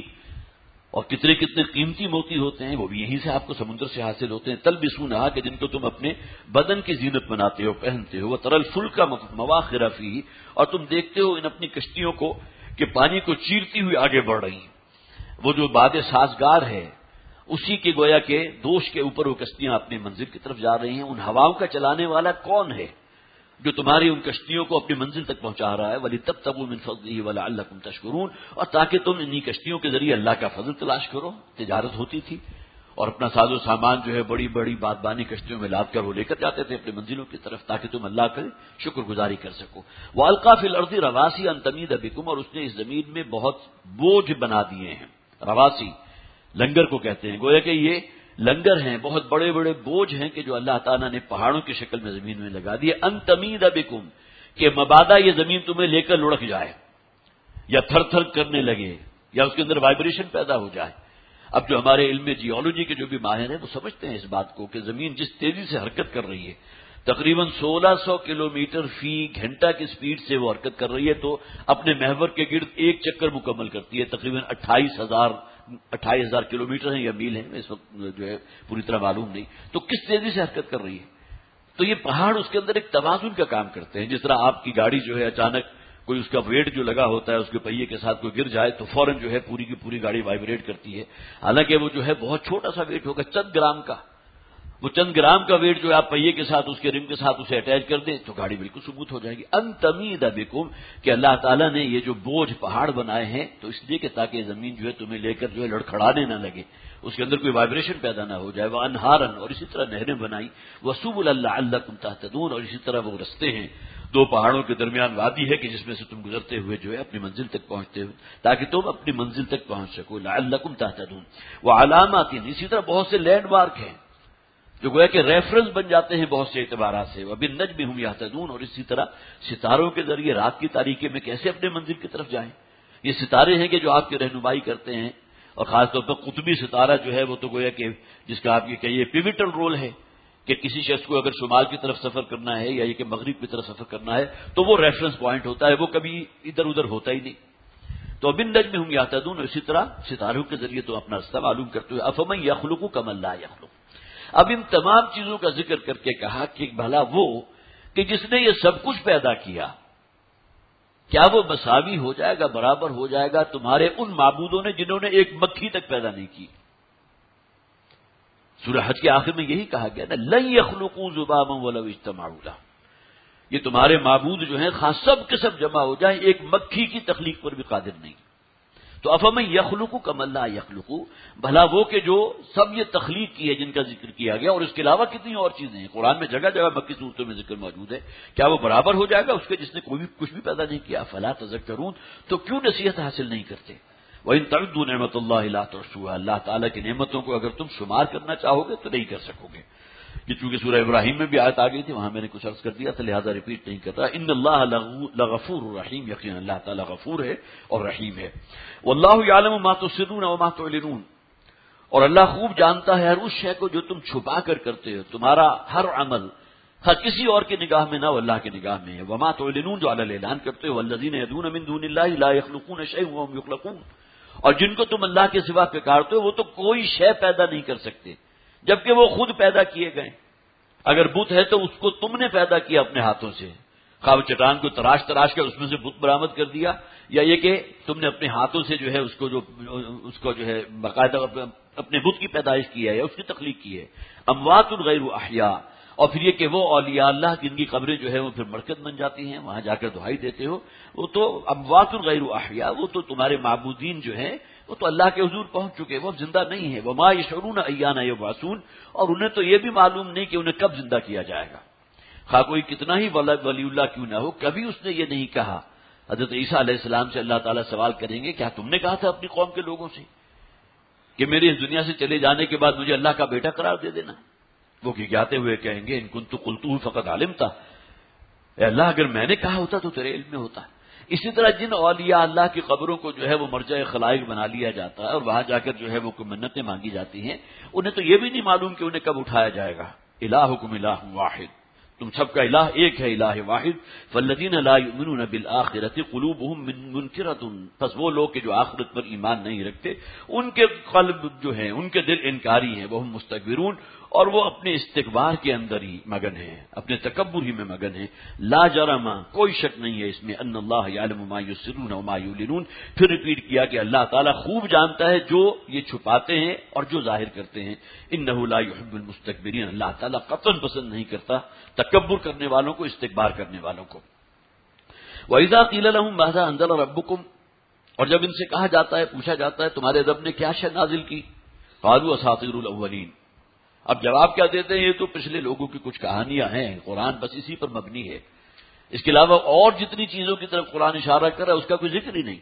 اور کتنے کتنے قیمتی موتی ہوتے ہیں، وہ بھی یہیں سے آپ کو سمندر سے حاصل ہوتے ہیں۔ تلبسونها، کہ جن کو تم اپنے بدن کی زینت بناتے ہو، پہنتے ہو، وترى الفلک مواخر فیہ، اور تم دیکھتے ہو ان اپنی کشتیوں کو کہ پانی کو چیرتی ہوئی آگے بڑھ رہی ہیں، وہ جو باد سازگار ہے اسی کے گویا کے دوش کے اوپر وہ کشتیاں اپنی منزل کی طرف جا رہی ہیں۔ ان ہواؤں کا چلانے والا کون ہے جو تمہاری ان کشتیوں کو اپنی منزل تک پہنچا رہا ہے؟ وَلِتَبْتَغُوا مِنْ فَضْلِهِ وَلَعَلَّكُمْ تَشْكُرُونَ، اور تاکہ تم انہی کشتیوں کے ذریعے اللہ کا فضل تلاش کرو۔ تجارت ہوتی تھی اور اپنا ساز و سامان جو ہے بڑی بڑی بادبانی کشتیوں میں لاد کر وہ لے کر جاتے تھے اپنی منزلوں کی طرف، تاکہ تم اللہ کا شکر گزاری کر سکو۔ وَأَلْقَىٰ فِي الْأَرْضِ رَوَاسِيَ أَن تَمِيدَ بِكُمْ، اور اس نے اس زمین میں بہت بوجھ بنا دیے ہیں۔ رواسی لنگر کو کہتے ہیں، گویا کہ یہ لنگر ہیں، بہت بڑے بڑے بوجھ ہیں کہ جو اللہ تعالیٰ نے پہاڑوں کی شکل میں زمین میں لگا دیے۔ ان تمید بکم، کہ مبادا یہ زمین تمہیں لے کر لڑک جائے یا تھر تھر کرنے لگے یا اس کے اندر وائبریشن پیدا ہو جائے۔ اب جو ہمارے علم جیولوجی کے جو بھی ماہر ہیں وہ سمجھتے ہیں اس بات کو کہ زمین جس تیزی سے حرکت کر رہی ہے، تقریباً 1600 کلومیٹر فی گھنٹہ کی سپیڈ سے وہ حرکت کر رہی ہے، تو اپنے محور کے گرد ایک چکر مکمل کرتی ہے، تقریباً 28,000 کلومیٹر ہیں یا میل ہیں، اس وقت جو ہے پوری طرح معلوم نہیں، تو کس تیزی سے حرکت کر رہی ہے۔ تو یہ پہاڑ اس کے اندر ایک توازن کا کام کرتے ہیں، جس طرح آپ کی گاڑی جو ہے اچانک کوئی اس کا ویٹ جو لگا ہوتا ہے اس کے پہیے کے ساتھ کوئی گر جائے تو فوراً جو ہے پوری کی پوری گاڑی وائبریٹ کرتی ہے، حالانکہ وہ جو ہے بہت چھوٹا سا ویٹ ہوگا، چند گرام کا، وہ چند گرام کا ویٹ جو ہے آپ پہیے کے ساتھ اس کے رم کے ساتھ اسے اٹیچ کر دیں تو گاڑی بالکل ثبوت ہو جائے گی۔ ان تمید بکم، کہ اللہ تعالیٰ نے یہ جو بوجھ پہاڑ بنائے ہیں تو اس لیے کہ تاکہ یہ زمین جو ہے تمہیں لے کر جو ہے لڑکھڑانے نہ لگے، اس کے اندر کوئی وائبریشن پیدا نہ ہو جائے۔ وہ انہارن، اور اسی طرح نہریں بنائی، وسبلا لعلکم تہتدون، اور اسی طرح وہ رستے ہیں، دو پہاڑوں کے درمیان وادی ہے کہ جس میں سے تم گزرتے ہوئے جو ہے اپنی منزل تک پہنچتے ہو، تاکہ تم اپنی منزل تک پہنچ سکو۔ لعلکم تہتدون وعلامات، اسی طرح بہت سے لینڈ مارک ہیں جو گویا کہ ریفرنس بن جاتے ہیں بہت سے اعتبارات سے۔ وبالنجم هم يهتدون، اور اسی طرح ستاروں کے ذریعے رات کی تاریکی میں کیسے اپنے منزل کی طرف جائیں۔ یہ ستارے ہیں کہ جو آپ کی رہنمائی کرتے ہیں، اور خاص طور پر قطبی ستارہ جو ہے وہ تو گویا کہ جس کا آپ یہ کہیے پیوٹل رول ہے کہ کسی شخص کو اگر شمال کی طرف سفر کرنا ہے یا یہ کہ مغرب کی طرف سفر کرنا ہے تو وہ ریفرنس پوائنٹ ہوتا ہے، وہ کبھی ادھر ادھر ہوتا ہی نہیں۔ تو وبالنجم هم يهتدون، اسی طرح ستاروں کے ذریعے تو اپنا راستہ معلوم کرتے ہوئے افمن يخلق كمن لا يخلق۔ اب ان تمام چیزوں کا ذکر کر کے کہا کہ بھلا وہ کہ جس نے یہ سب کچھ پیدا کیا، کیا وہ مساوی ہو جائے گا، برابر ہو جائے گا تمہارے ان معبودوں نے جنہوں نے ایک مکھی تک پیدا نہیں کی؟ سورہ حج کے آخر میں یہی کہا گیا نا، لن يخلقوا ذبابا ولو اجتمعوا له، یہ تمہارے معبود جو ہیں خاص سب کے سب جمع ہو جائیں ایک مکھی کی تخلیق پر بھی قادر نہیں۔ تو افمن یخلق کما لا یخلق، بھلا وہ کہ جو سب یہ تخلیق کی ہے جن کا ذکر کیا گیا، اور اس کے علاوہ کتنی اور چیزیں ہیں قرآن میں جگہ جگہ مکی صورتوں میں ذکر موجود ہے، کیا وہ برابر ہو جائے گا اس کے جس نے کوئی کچھ بھی پیدا نہیں کیا؟ فلا تذکرون، تو کیوں نصیحت حاصل نہیں کرتے؟ وَإِن تَعُدُّوا نِعْمَتَ اللَّهِ لَا تُحْصُوهَا، اللہ تعالیٰ کی نعمتوں کو اگر تم شمار کرنا چاہو گے تو نہیں کر سکو گے۔ یہ چونکہ سورہ ابراہیم میں بھی آیت آ گئی تھی، وہاں میں نے کچھ عرض کر دیا تھا لہذا ریپیٹ نہیں کرتا۔ ان اللہ لغفور رحیم، یقینا اللہ تعالیٰ غفور ہے اور رحیم ہے۔ واللہ یعلم ما تسرون وما تعلنون، اور اللہ خوب جانتا ہے ہر اس شے کو جو تم چھپا کر کرتے ہو، تمہارا ہر عمل ہر کسی اور کی نگاہ میں نہ وہ اللہ کی نگاہ میں ہے۔ وما تعلنون، جو اعلان اعلان کرتے ہو، والذین یدعون من دون اللہ لا یخلقون شیئا وهم یخلقون، اور جن کو تم اللہ کے سوا پکارتے ہو وہ تو کوئی شے پیدا نہیں کر سکتے جبکہ وہ خود پیدا کیے گئے۔ اگر بت ہے تو اس کو تم نے پیدا کیا اپنے ہاتھوں سے، خواہ وہ چٹان کو تراش تراش کر اس میں سے بت برآمد کر دیا، یا یہ کہ تم نے اپنے ہاتھوں سے جو ہے اس کو جو ہے باقاعدہ اپنے بت کی پیدائش کی ہے یا اس کی تخلیق کی ہے۔ اموات غیر احیاء، اور پھر یہ کہ وہ اولیاء اللہ جن کی قبریں جو ہے وہ پھر مرکز بن جاتی ہیں، وہاں جا کر دعائی دیتے ہو، وہ تو اموات غیر احیاء، وہ تو تمہارے معبودین جو ہیں وہ تو اللہ کے حضور پہنچ چکے، وہ اب زندہ نہیں ہے۔ وما یشعرون ایان یبعثون، اور انہیں تو یہ بھی معلوم نہیں کہ انہیں کب زندہ کیا جائے گا، خواہ کوئی کتنا ہی ولی اللہ کیوں نہ ہو۔ کبھی اس نے یہ نہیں کہا۔ حضرت عیسیٰ علیہ السلام سے اللہ تعالیٰ سوال کریں گے، کیا تم نے کہا تھا اپنی قوم کے لوگوں سے کہ میرے اس دنیا سے چلے جانے کے بعد مجھے اللہ کا بیٹا قرار دے دینا؟ وہ گھگھاتے ہوئے کہیں گے ان کنت قلتہ فقد علمتا، اے اللہ اگر میں نے کہا ہوتا تو تیرے علم میں ہوتا۔ اسی طرح جن اولیاء اللہ کی قبروں کو جو ہے وہ مرجع خلائق بنا لیا جاتا ہے اور وہاں جا کر جو ہے وہ منتیں مانگی جاتی ہیں، انہیں تو یہ بھی نہیں معلوم کہ انہیں کب اٹھایا جائے گا۔ الہکم الہ واحد، تم سب کا الہ ایک ہے، الہ واحد۔ فالذین لا یؤمنون بالآخرۃ قلوبهم منکرۃ، پس وہ لوگ کہ جو آخرت پر ایمان نہیں رکھتے ان کے قلب جو ہیں، ان کے دل انکاری ہیں، وہ مستکبرون، اور وہ اپنے استکبار کے اندر ہی مگن ہیں، اپنے تکبر ہی میں مگن ہیں۔ لا جرم، کوئی شک نہیں ہے اس میں، ان اللہ یعلم ما یسرون وما یعلنون، پھر ریپیٹ کیا کہ اللہ تعالیٰ خوب جانتا ہے جو یہ چھپاتے ہیں اور جو ظاہر کرتے ہیں۔ انہ لا یحب المستکبرین، اللہ تعالیٰ قطعاً پسند نہیں کرتا تکبر کرنے والوں کو، استکبار کرنے والوں کو۔ وَإِذَا قِيلَ لَهُم مَاذَا أَنزَلَ رَبُّكُمْ، اور جب ان سے کہا جاتا ہے، پوچھا جاتا ہے تمہارے رب نے کیا شے نازل کی؟ قالوا اساطیر الاولین، اب جواب کیا دیتے ہیں؟ یہ تو پچھلے لوگوں کی کچھ کہانیاں ہیں، قرآن بس اسی پر مبنی ہے، اس کے علاوہ اور جتنی چیزوں کی طرف قرآن اشارہ کر رہا ہے اس کا کوئی ذکر ہی نہیں۔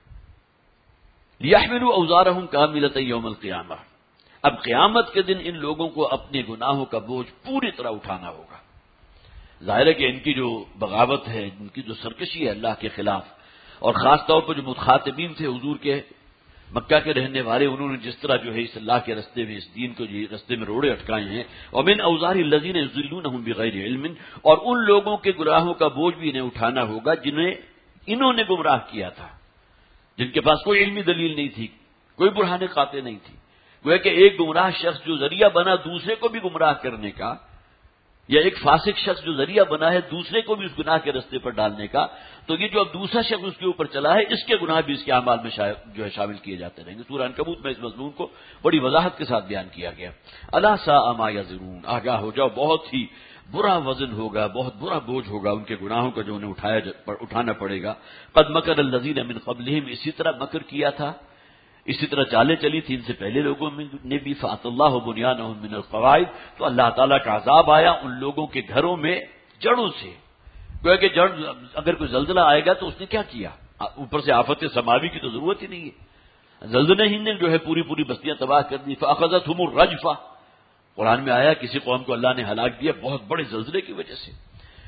لِيَحْمِلُوا أَوْزَارَهُمْ كَامِلَةً يَوْمَ الْقِيَامَةِ، اب قیامت کے دن ان لوگوں کو اپنے گناہوں کا بوجھ پوری طرح اٹھانا ہوگا۔ ظاہر ہے کہ ان کی جو بغاوت ہے، ان کی جو سرکشی ہے اللہ کے خلاف، اور خاص طور پر جو مخاطبین تھے حضور کے، مکہ کے رہنے والے، انہوں نے جس طرح جو ہے اس اللہ کے رستے میں، اس دین کو رستے میں روڑے اٹکائے ہیں۔ وَمِنْ أَوْزَارِ الَّذِينَ يُضِلُّونَهُم بِغَيْرِ عِلْمٍ، اور ان لوگوں کے گناہوں کا بوجھ بھی انہیں اٹھانا ہوگا جنہیں انہوں نے گمراہ کیا تھا، جن کے پاس کوئی علمی دلیل نہیں تھی، کوئی برہان قاطع نہیں تھی۔ گویا کہ ایک گمراہ شخص جو ذریعہ بنا دوسرے کو بھی گمراہ کرنے کا، یا ایک فاسق شخص جو ذریعہ بنا ہے دوسرے کو بھی اس گناہ کے رستے پر ڈالنے کا، تو یہ جو اب دوسرا شخص اس کے اوپر چلا ہے، اس کے گناہ بھی اس کے اعمال میں جو ہے شامل کیے جاتے رہیں گے۔ سورہ عنکبوت میں اس مضمون کو بڑی وضاحت کے ساتھ بیان کیا گیا۔ الا ساء ما یزرون، آگاہ ہو جاؤ، بہت ہی برا وزن ہوگا، بہت برا بوجھ ہوگا ان کے گناہوں کا جو انہیں اٹھانا پڑے گا۔ قد مکر الذین من قبلہم، اسی طرح مکر کیا تھا، اسی طرح چالیں چلی تھی ان سے پہلے لوگوں نے بھی۔ فَأَتَى اللَّهُ بُنْيَانَهُم مِّنَ الْقَوَاعِدِ، تو اللہ تعالیٰ کا عذاب آیا ان لوگوں کے گھروں میں جڑوں سے۔ گویا کہ جڑ، اگر کوئی زلزلہ آئے گا تو اس نے کیا کیا؟ اوپر سے آفت سماوی کی تو ضرورت ہی نہیں ہے، زلزلے ہی نے جو ہے پوری بستیاں تباہ کر دی۔ فَأَخَذَتْهُمُ الرَّجْفَةُ، قرآن میں آیا کسی قوم کو اللہ نے ہلاک دیا بہت بڑے زلزلے کی وجہ سے۔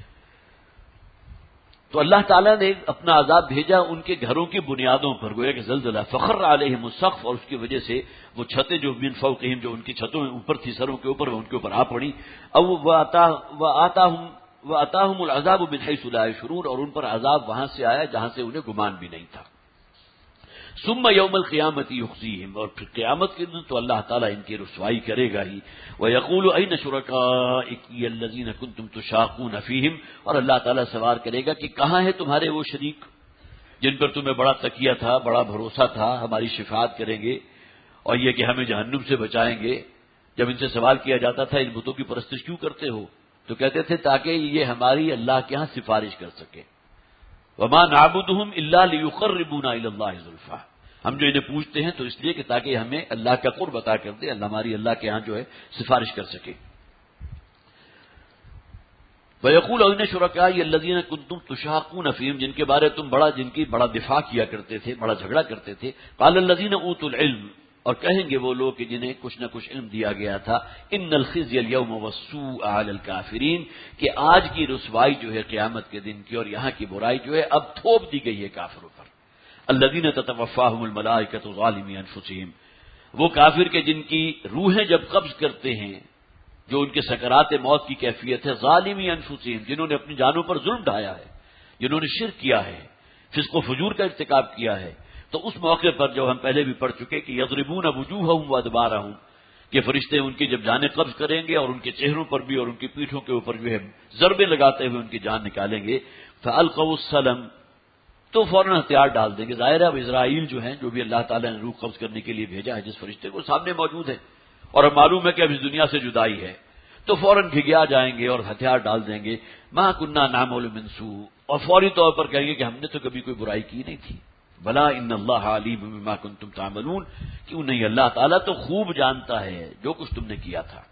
تو اللہ تعالیٰ نے اپنا عذاب بھیجا ان کے گھروں کی بنیادوں پر، گویا کہ زلزلہ۔ فخر علیہم السقف، اور اس کی وجہ سے وہ چھتیں جو من فوقہم، جو ان کی چھتوں میں اوپر تھی، سروں کے اوپر، وہ ان کے اوپر آ پڑی۔ او واتاہم العذاب من حیث لا یشعرون، اور ان پر عذاب وہاں سے آیا جہاں سے انہیں گمان بھی نہیں تھا۔ ثم یوم القیامت یخزیہم، اور پھر قیامت کے دن تو اللہ تعالیٰ ان کی رسوائی کرے گا ہی۔ ویقول این شرکائکی الذین کنتم تشاقون فیہم، اور اللہ تعالیٰ سوال کرے گا کہ کہاں ہے تمہارے وہ شریک جن پر تمہیں بڑا تکیہ تھا، بڑا بھروسہ تھا، ہماری شفاعت کریں گے اور یہ کہ ہمیں جہنم سے بچائیں گے۔ جب ان سے سوال کیا جاتا تھا ان بتوں کی پرستش کیوں کرتے ہو، تو کہتے تھے تاکہ یہ ہماری اللہ کے ہاں سفارش کر سکے۔ وما نعبدهم الا ليقربونا الى الله زلفى، ہم جو انہیں پوچھتے ہیں تو اس لیے کہ تاکہ ہمیں اللہ کا قرب عطا کر دے، ہماری اللہ کے ہاں جو ہے سفارش کر سکے۔ وَيَقُولُ اِنَّ شُرَكَائِيَ الَّذِينَ كُنتُمْ تُشَاقُونَ فِيهِمْ، جن کے بارے تم جن کی بڑا دفاع کیا کرتے تھے، بڑا جھگڑا کرتے تھے، قَالَ الَّذِينَ أُوتُوا الْعِلْمَ، اور کہیں گے وہ لوگ کہ جنہیں کچھ نہ کچھ علم دیا گیا تھا، ان الخزي اليوم والسوء على الكافرين، کہ آج کی رسوائی جو ہے قیامت کے دن کی اور یہاں کی برائی جو ہے اب تھوپ دی گئی ہے کافروں پر۔ الذين تتوفاهم الملائكة ظالمي انفسهم، وہ کافر کے جن کی روحیں جب قبض کرتے ہیں، جو ان کے سکرات موت کی کیفیت ہے، ظالمی انفسهم، جنہوں نے اپنی جانوں پر ظلم ڈھایا ہے، جنہوں نے شرک کیا ہے، فسق و فجور کا ارتکاب کیا ہے، تو اس موقع پر جو ہم پہلے بھی پڑھ چکے کہ یضربون وجوہہم وادبارہم، کہ فرشتے ان کی جب جانیں قبض کریں گے اور ان کے چہروں پر بھی اور ان کی پیٹھوں کے اوپر جو ہے ضربے لگاتے ہوئے ان کی جان نکالیں گے، فالقوا السلم، تو فوراً ہتھیار ڈال دیں گے۔ ظاہر ہے اب اسرائیل جو ہیں، جو بھی اللہ تعالیٰ نے روح قبض کرنے کے لیے بھیجا ہے جس فرشتے کو، سامنے موجود ہے اور اب معلوم ہے کہ اب اس دنیا سے جدائی ہے، تو فوراً گھگیا جائیں گے اور ہتھیار ڈال دیں گے، ما کننا نعمل من سوء، اور فوری طور پر کہیں گے کہ ہم نے تو کبھی کوئی برائی کی نہیں تھی۔ بلا ان اللہ علیم بما کنتم تعملون، کیوں نہیں، اللہ تعالیٰ تو خوب جانتا ہے جو کچھ تم نے کیا تھا۔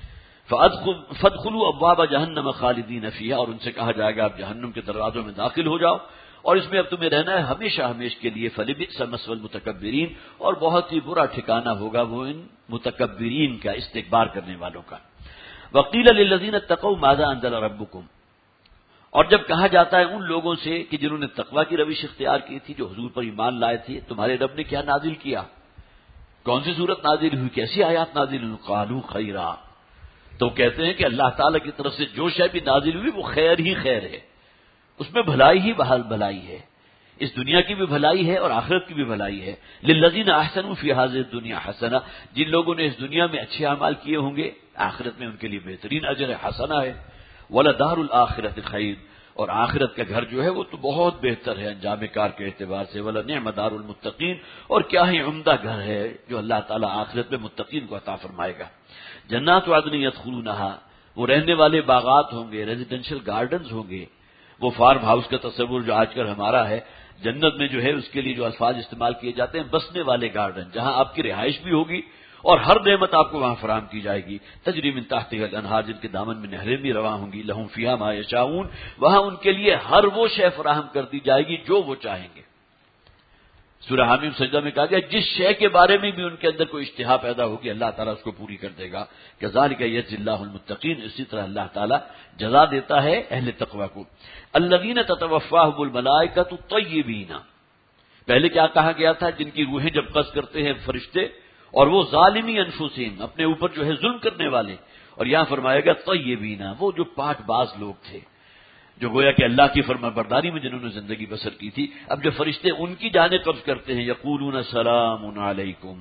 فادخلوا ابواب جہنم خالدین فیہا، اور ان سے کہا جائے گا آپ جہنم کے دروازوں میں داخل ہو جاؤ اور اس میں اب تمہیں رہنا ہے ہمیشہ ہمیش کے لیے، فلبئس مثوى المتکبرین، اور بہت ہی برا ٹھکانہ ہوگا وہ ان متکبرین کا، استکبار کرنے والوں کا۔ وقیل للذین اتقوا ماذا انزل ربکم، اور جب کہا جاتا ہے ان لوگوں سے کہ جنہوں نے تقوی کی روش اختیار کی تھی، جو حضور پر ایمان لائے تھے، تمہارے رب نے کیا نازل کیا، کون سی صورت نازل ہوئی، کیسی آیات نازل ہوئی، قالوا خیرا، تو کہتے ہیں کہ اللہ تعالیٰ کی طرف سے جو شے بھی نازل ہوئی وہ خیر ہی خیر ہے، اس میں بھلائی ہی بھلائی ہے، اس دنیا کی بھی بھلائی ہے اور آخرت کی بھی بھلائی ہے۔ للذین احسنوا فی ھذہ الدنیا حسنہ، جن لوگوں نے اس دنیا میں اچھے اعمال کیے ہوں گے آخرت میں ان کے لیے بہترین اجر حسنہ ہے۔ ولدار الآخرۃ خیر، اور آخرت کا گھر جو ہے وہ تو بہت بہتر ہے انجام کار کے اعتبار سے۔ ولنعم دار المتقین، اور کیا ہی عمدہ گھر ہے جو اللہ تعالیٰ آخرت میں متقین کو عطا فرمائے گا۔ جنات عدن یدخلونہا، وہ رہنے والے باغات ہوں گے، ریزیڈینشل گارڈنز ہوں گے، وہ فارم ہاؤس کا تصور جو آج کل ہمارا ہے، جنت میں جو ہے اس کے لیے جو الفاظ استعمال کیے جاتے ہیں، بسنے والے گارڈن، جہاں آپ کی رہائش بھی ہوگی اور ہر نعمت آپ کو وہاں فراہم کی جائے گی۔ تجری من تحتها الانہار، جن کے دامن میں نہریں بھی رواں ہوں گی، لہم فیہا ما یشاؤون، وہاں ان کے لیے ہر وہ شے فراہم کر دی جائے گی جو وہ چاہیں گے۔ سورہ حامیم سجدہ میں کہا گیا جس شے کے بارے میں بھی ان کے اندر کوئی اشتہا پیدا ہوگی اللہ تعالیٰ اس کو پوری کر دے گا۔ کذالک یجزی اللہ المتقین، اسی طرح اللہ تعالیٰ جزا دیتا ہے اہل تقوی کو۔ الذین تتوفاہم الملائکۃ طیبین، پہلے کیا کہا گیا تھا، جن کی روحیں جب قبض کرتے ہیں فرشتے اور وہ ظالمی انفسہم، اپنے اوپر جو ہے ظلم کرنے والے، اور یہاں فرمایا گیا طیبین، وہ جو پاک باز لوگ تھے، جو گویا کہ اللہ کی فرما برداری میں جنہوں نے زندگی بسر کی تھی، اب جب فرشتے ان کی جانیں قبض کرتے ہیں، یقولون سلام علیکم،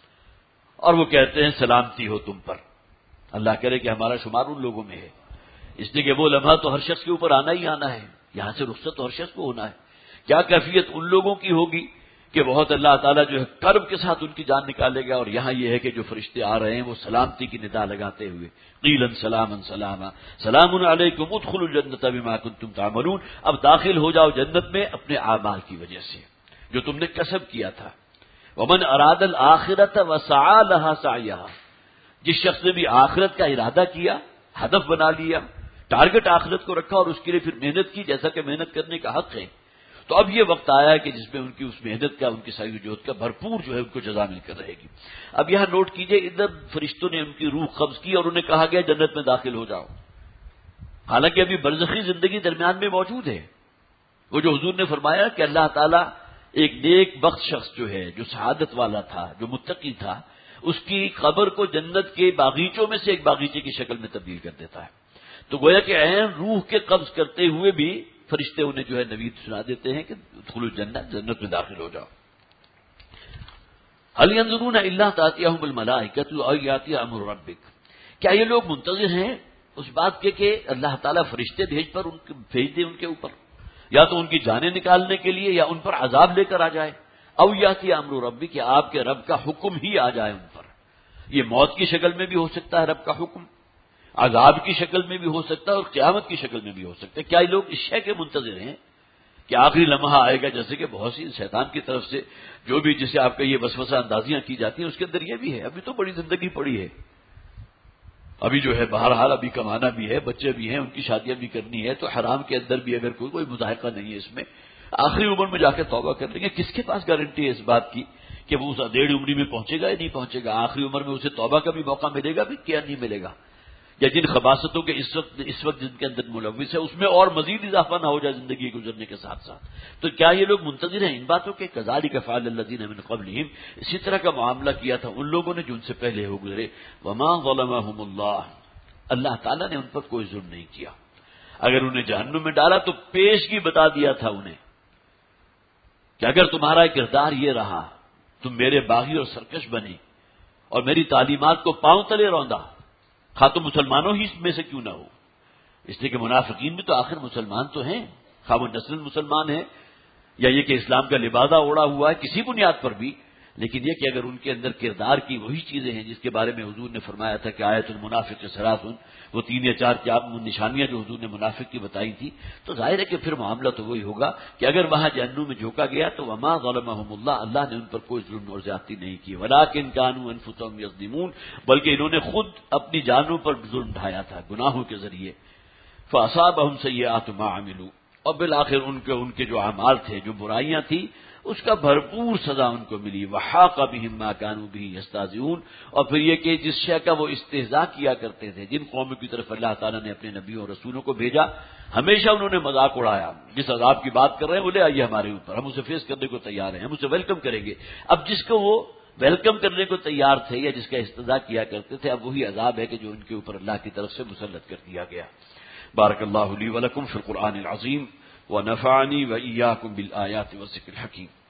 اور وہ کہتے ہیں سلامتی ہو تم پر۔ اللہ کرے کہ ہمارا شمار ان لوگوں میں ہے، اس لیے کہ وہ لمحہ تو ہر شخص کے اوپر آنا ہی آنا ہے، یہاں سے رخصت تو ہر شخص کو ہونا ہے۔ کیا کیفیت ان لوگوں کی ہوگی کہ بہت اللہ تعالیٰ جو ہے کرب کے ساتھ ان کی جان نکالے گا، اور یہاں یہ ہے کہ جو فرشتے آ رہے ہیں وہ سلامتی کی ندا لگاتے ہوئے، قیلا سلاما سلاما سلام علیکم ادخلوا الجنۃ بما کنتم تعملون، اب داخل ہو جاؤ جنت میں اپنے اعمال کی وجہ سے جو تم نے کسب کیا تھا۔ ومن اراد الآخرۃ وسعى لها سعیھا، جس شخص نے بھی آخرت کا ارادہ کیا، ہدف بنا لیا، ٹارگٹ آخرت کو رکھا اور اس کے لیے پھر محنت کی، جیسا کہ محنت کرنے کا حق ہے، تو اب یہ وقت آیا ہے کہ جس میں ان کی اس محنت کا، ان کی سعی و جہد کا بھرپور جو ہے ان کو جزا مل کر رہے گی۔ اب یہاں نوٹ کیجئے، ادھر فرشتوں نے ان کی روح قبض کی اور انہیں کہا گیا جنت میں داخل ہو جاؤ، حالانکہ ابھی برزخی زندگی درمیان میں موجود ہے۔ وہ جو حضور نے فرمایا کہ اللہ تعالیٰ ایک نیک بخت شخص جو ہے، جو سعادت والا تھا، جو متقی تھا، اس کی قبر کو جنت کے باغیچوں میں سے ایک باغیچے کی شکل میں تبدیل کر دیتا ہے۔ تو گویا کہ عین روح کے قبض کرتے ہوئے بھی فرشتے انہیں جو ہے نوید سنا دیتے ہیں کہ ادخلوا الجنہ، جنت میں داخل ہو جاؤ۔ هل ينظرون الا تأتيهم الملائکۃ او یأتی امر ربک، کیا یہ لوگ منتظر ہیں اس بات کے کہ اللہ تعالیٰ فرشتے بھیج دے ان کے اوپر، یا تو ان کی جانیں نکالنے کے لیے یا ان پر عذاب لے کر آ جائے، او یأتی امر ربک، کہ آپ کے رب کا حکم ہی آ جائے ان پر۔ یہ موت کی شکل میں بھی ہو سکتا ہے رب کا حکم، عذاب کی شکل میں بھی ہو سکتا ہے اور قیامت کی شکل میں بھی ہو سکتا ہے۔ کیا یہ لوگ اس شے کے منتظر ہیں کہ آخری لمحہ آئے گا، جیسے کہ بہت سی شیطان کی طرف سے جو بھی جسے آپ کا یہ وسوسہ اندازیاں کی جاتی ہیں اس کے اندر یہ بھی ہے، ابھی تو بڑی زندگی پڑی ہے، ابھی جو ہے بہرحال ابھی کمانا بھی ہے، بچے بھی ہیں، ان کی شادیاں بھی کرنی ہے، تو حرام کے اندر بھی اگر کوئی مذائقہ نہیں ہے اس میں، آخری عمر میں جا کے توبہ کر لیں گے۔ کس کے پاس گارنٹی ہے اس بات کی کہ وہ اس ادھیڑ عمری میں پہنچے گا یا نہیں پہنچے گا؟ آخری عمر میں اسے توبہ کا بھی موقع ملے گا بھی کیا نہیں ملے گا؟ یا جن خباثتوں کے اس وقت جن کے اندر ملوث ہے اس میں اور مزید اضافہ نہ ہو جائے زندگی گزرنے کے ساتھ ساتھ، تو کیا یہ لوگ منتظر ہیں ان باتوں کے؟ کذالک فعل الذین من قبلہم، اسی طرح کا معاملہ کیا تھا ان لوگوں نے جو ان سے پہلے ہو گزرے۔ وما ظلمہم اللہ، اللہ تعالیٰ نے ان پر کوئی ظلم نہیں کیا، اگر انہیں جہنم میں ڈالا تو پیشگی بتا دیا تھا انہیں کہ اگر تمہارا کردار یہ رہا، تم میرے باغی اور سرکش بنے اور میری تعلیمات کو پاؤں تلے روندا، خواہ تو مسلمانوں ہی میں سے کیوں نہ ہو، اس لیے کہ منافقین بھی تو آخر مسلمان تو ہیں، خواہ وہ نسل مسلمان ہیں یا یہ کہ اسلام کا لبادہ اوڑا ہوا ہے کسی بنیاد پر بھی، لیکن یہ کہ اگر ان کے اندر کردار کی وہی چیزیں ہیں جس کے بارے میں حضور نے فرمایا تھا کہ آیت المنافق ثلاث، وہ 3 یا 4 نشانیاں جو حضور نے منافق کی بتائی تھی، تو ظاہر ہے کہ پھر معاملہ تو وہی ہوگا کہ اگر وہاں جہنم میں جھونکا گیا تو وما ظلمہم اللہ، اللہ نے ان پر کوئی ظلم اور زیادتی نہیں کی، ولکن کانوا انفسہم یظلمون، بلکہ انہوں نے خود اپنی جانوں پر ظلم ڈھایا تھا گناہوں کے ذریعے۔ فاصابہم سیئات ما عملوا، اور بالآخر ان کے جو اعمال تھے، جو برائیاں تھیں، اس کا بھرپور سزا ان کو ملی۔ وحاق بہم ما كانوا به يستهزئون، اور پھر یہ کہ جس شے کا وہ استہزاء کیا کرتے تھے، جن قوموں کی طرف اللہ تعالیٰ نے اپنے نبیوں اور رسولوں کو بھیجا، ہمیشہ انہوں نے مذاق اڑایا۔ جس عذاب کی بات کر رہے ہیں بولے آئیے ہمارے اوپر، ہم اسے فیس کرنے کو تیار ہیں، ہم اسے ویلکم کریں گے۔ اب جس کو وہ ویلکم کرنے کو تیار تھے یا جس کا استہزاء کیا کرتے تھے، اب وہی عذاب ہے کہ جو ان کے اوپر اللہ کی طرف سے مسلط کر دیا گیا۔ بارک اللہ لی ولکم فی القرآن العظیم ونفعنی وإیاکم بالآیات والذکر الحکیم۔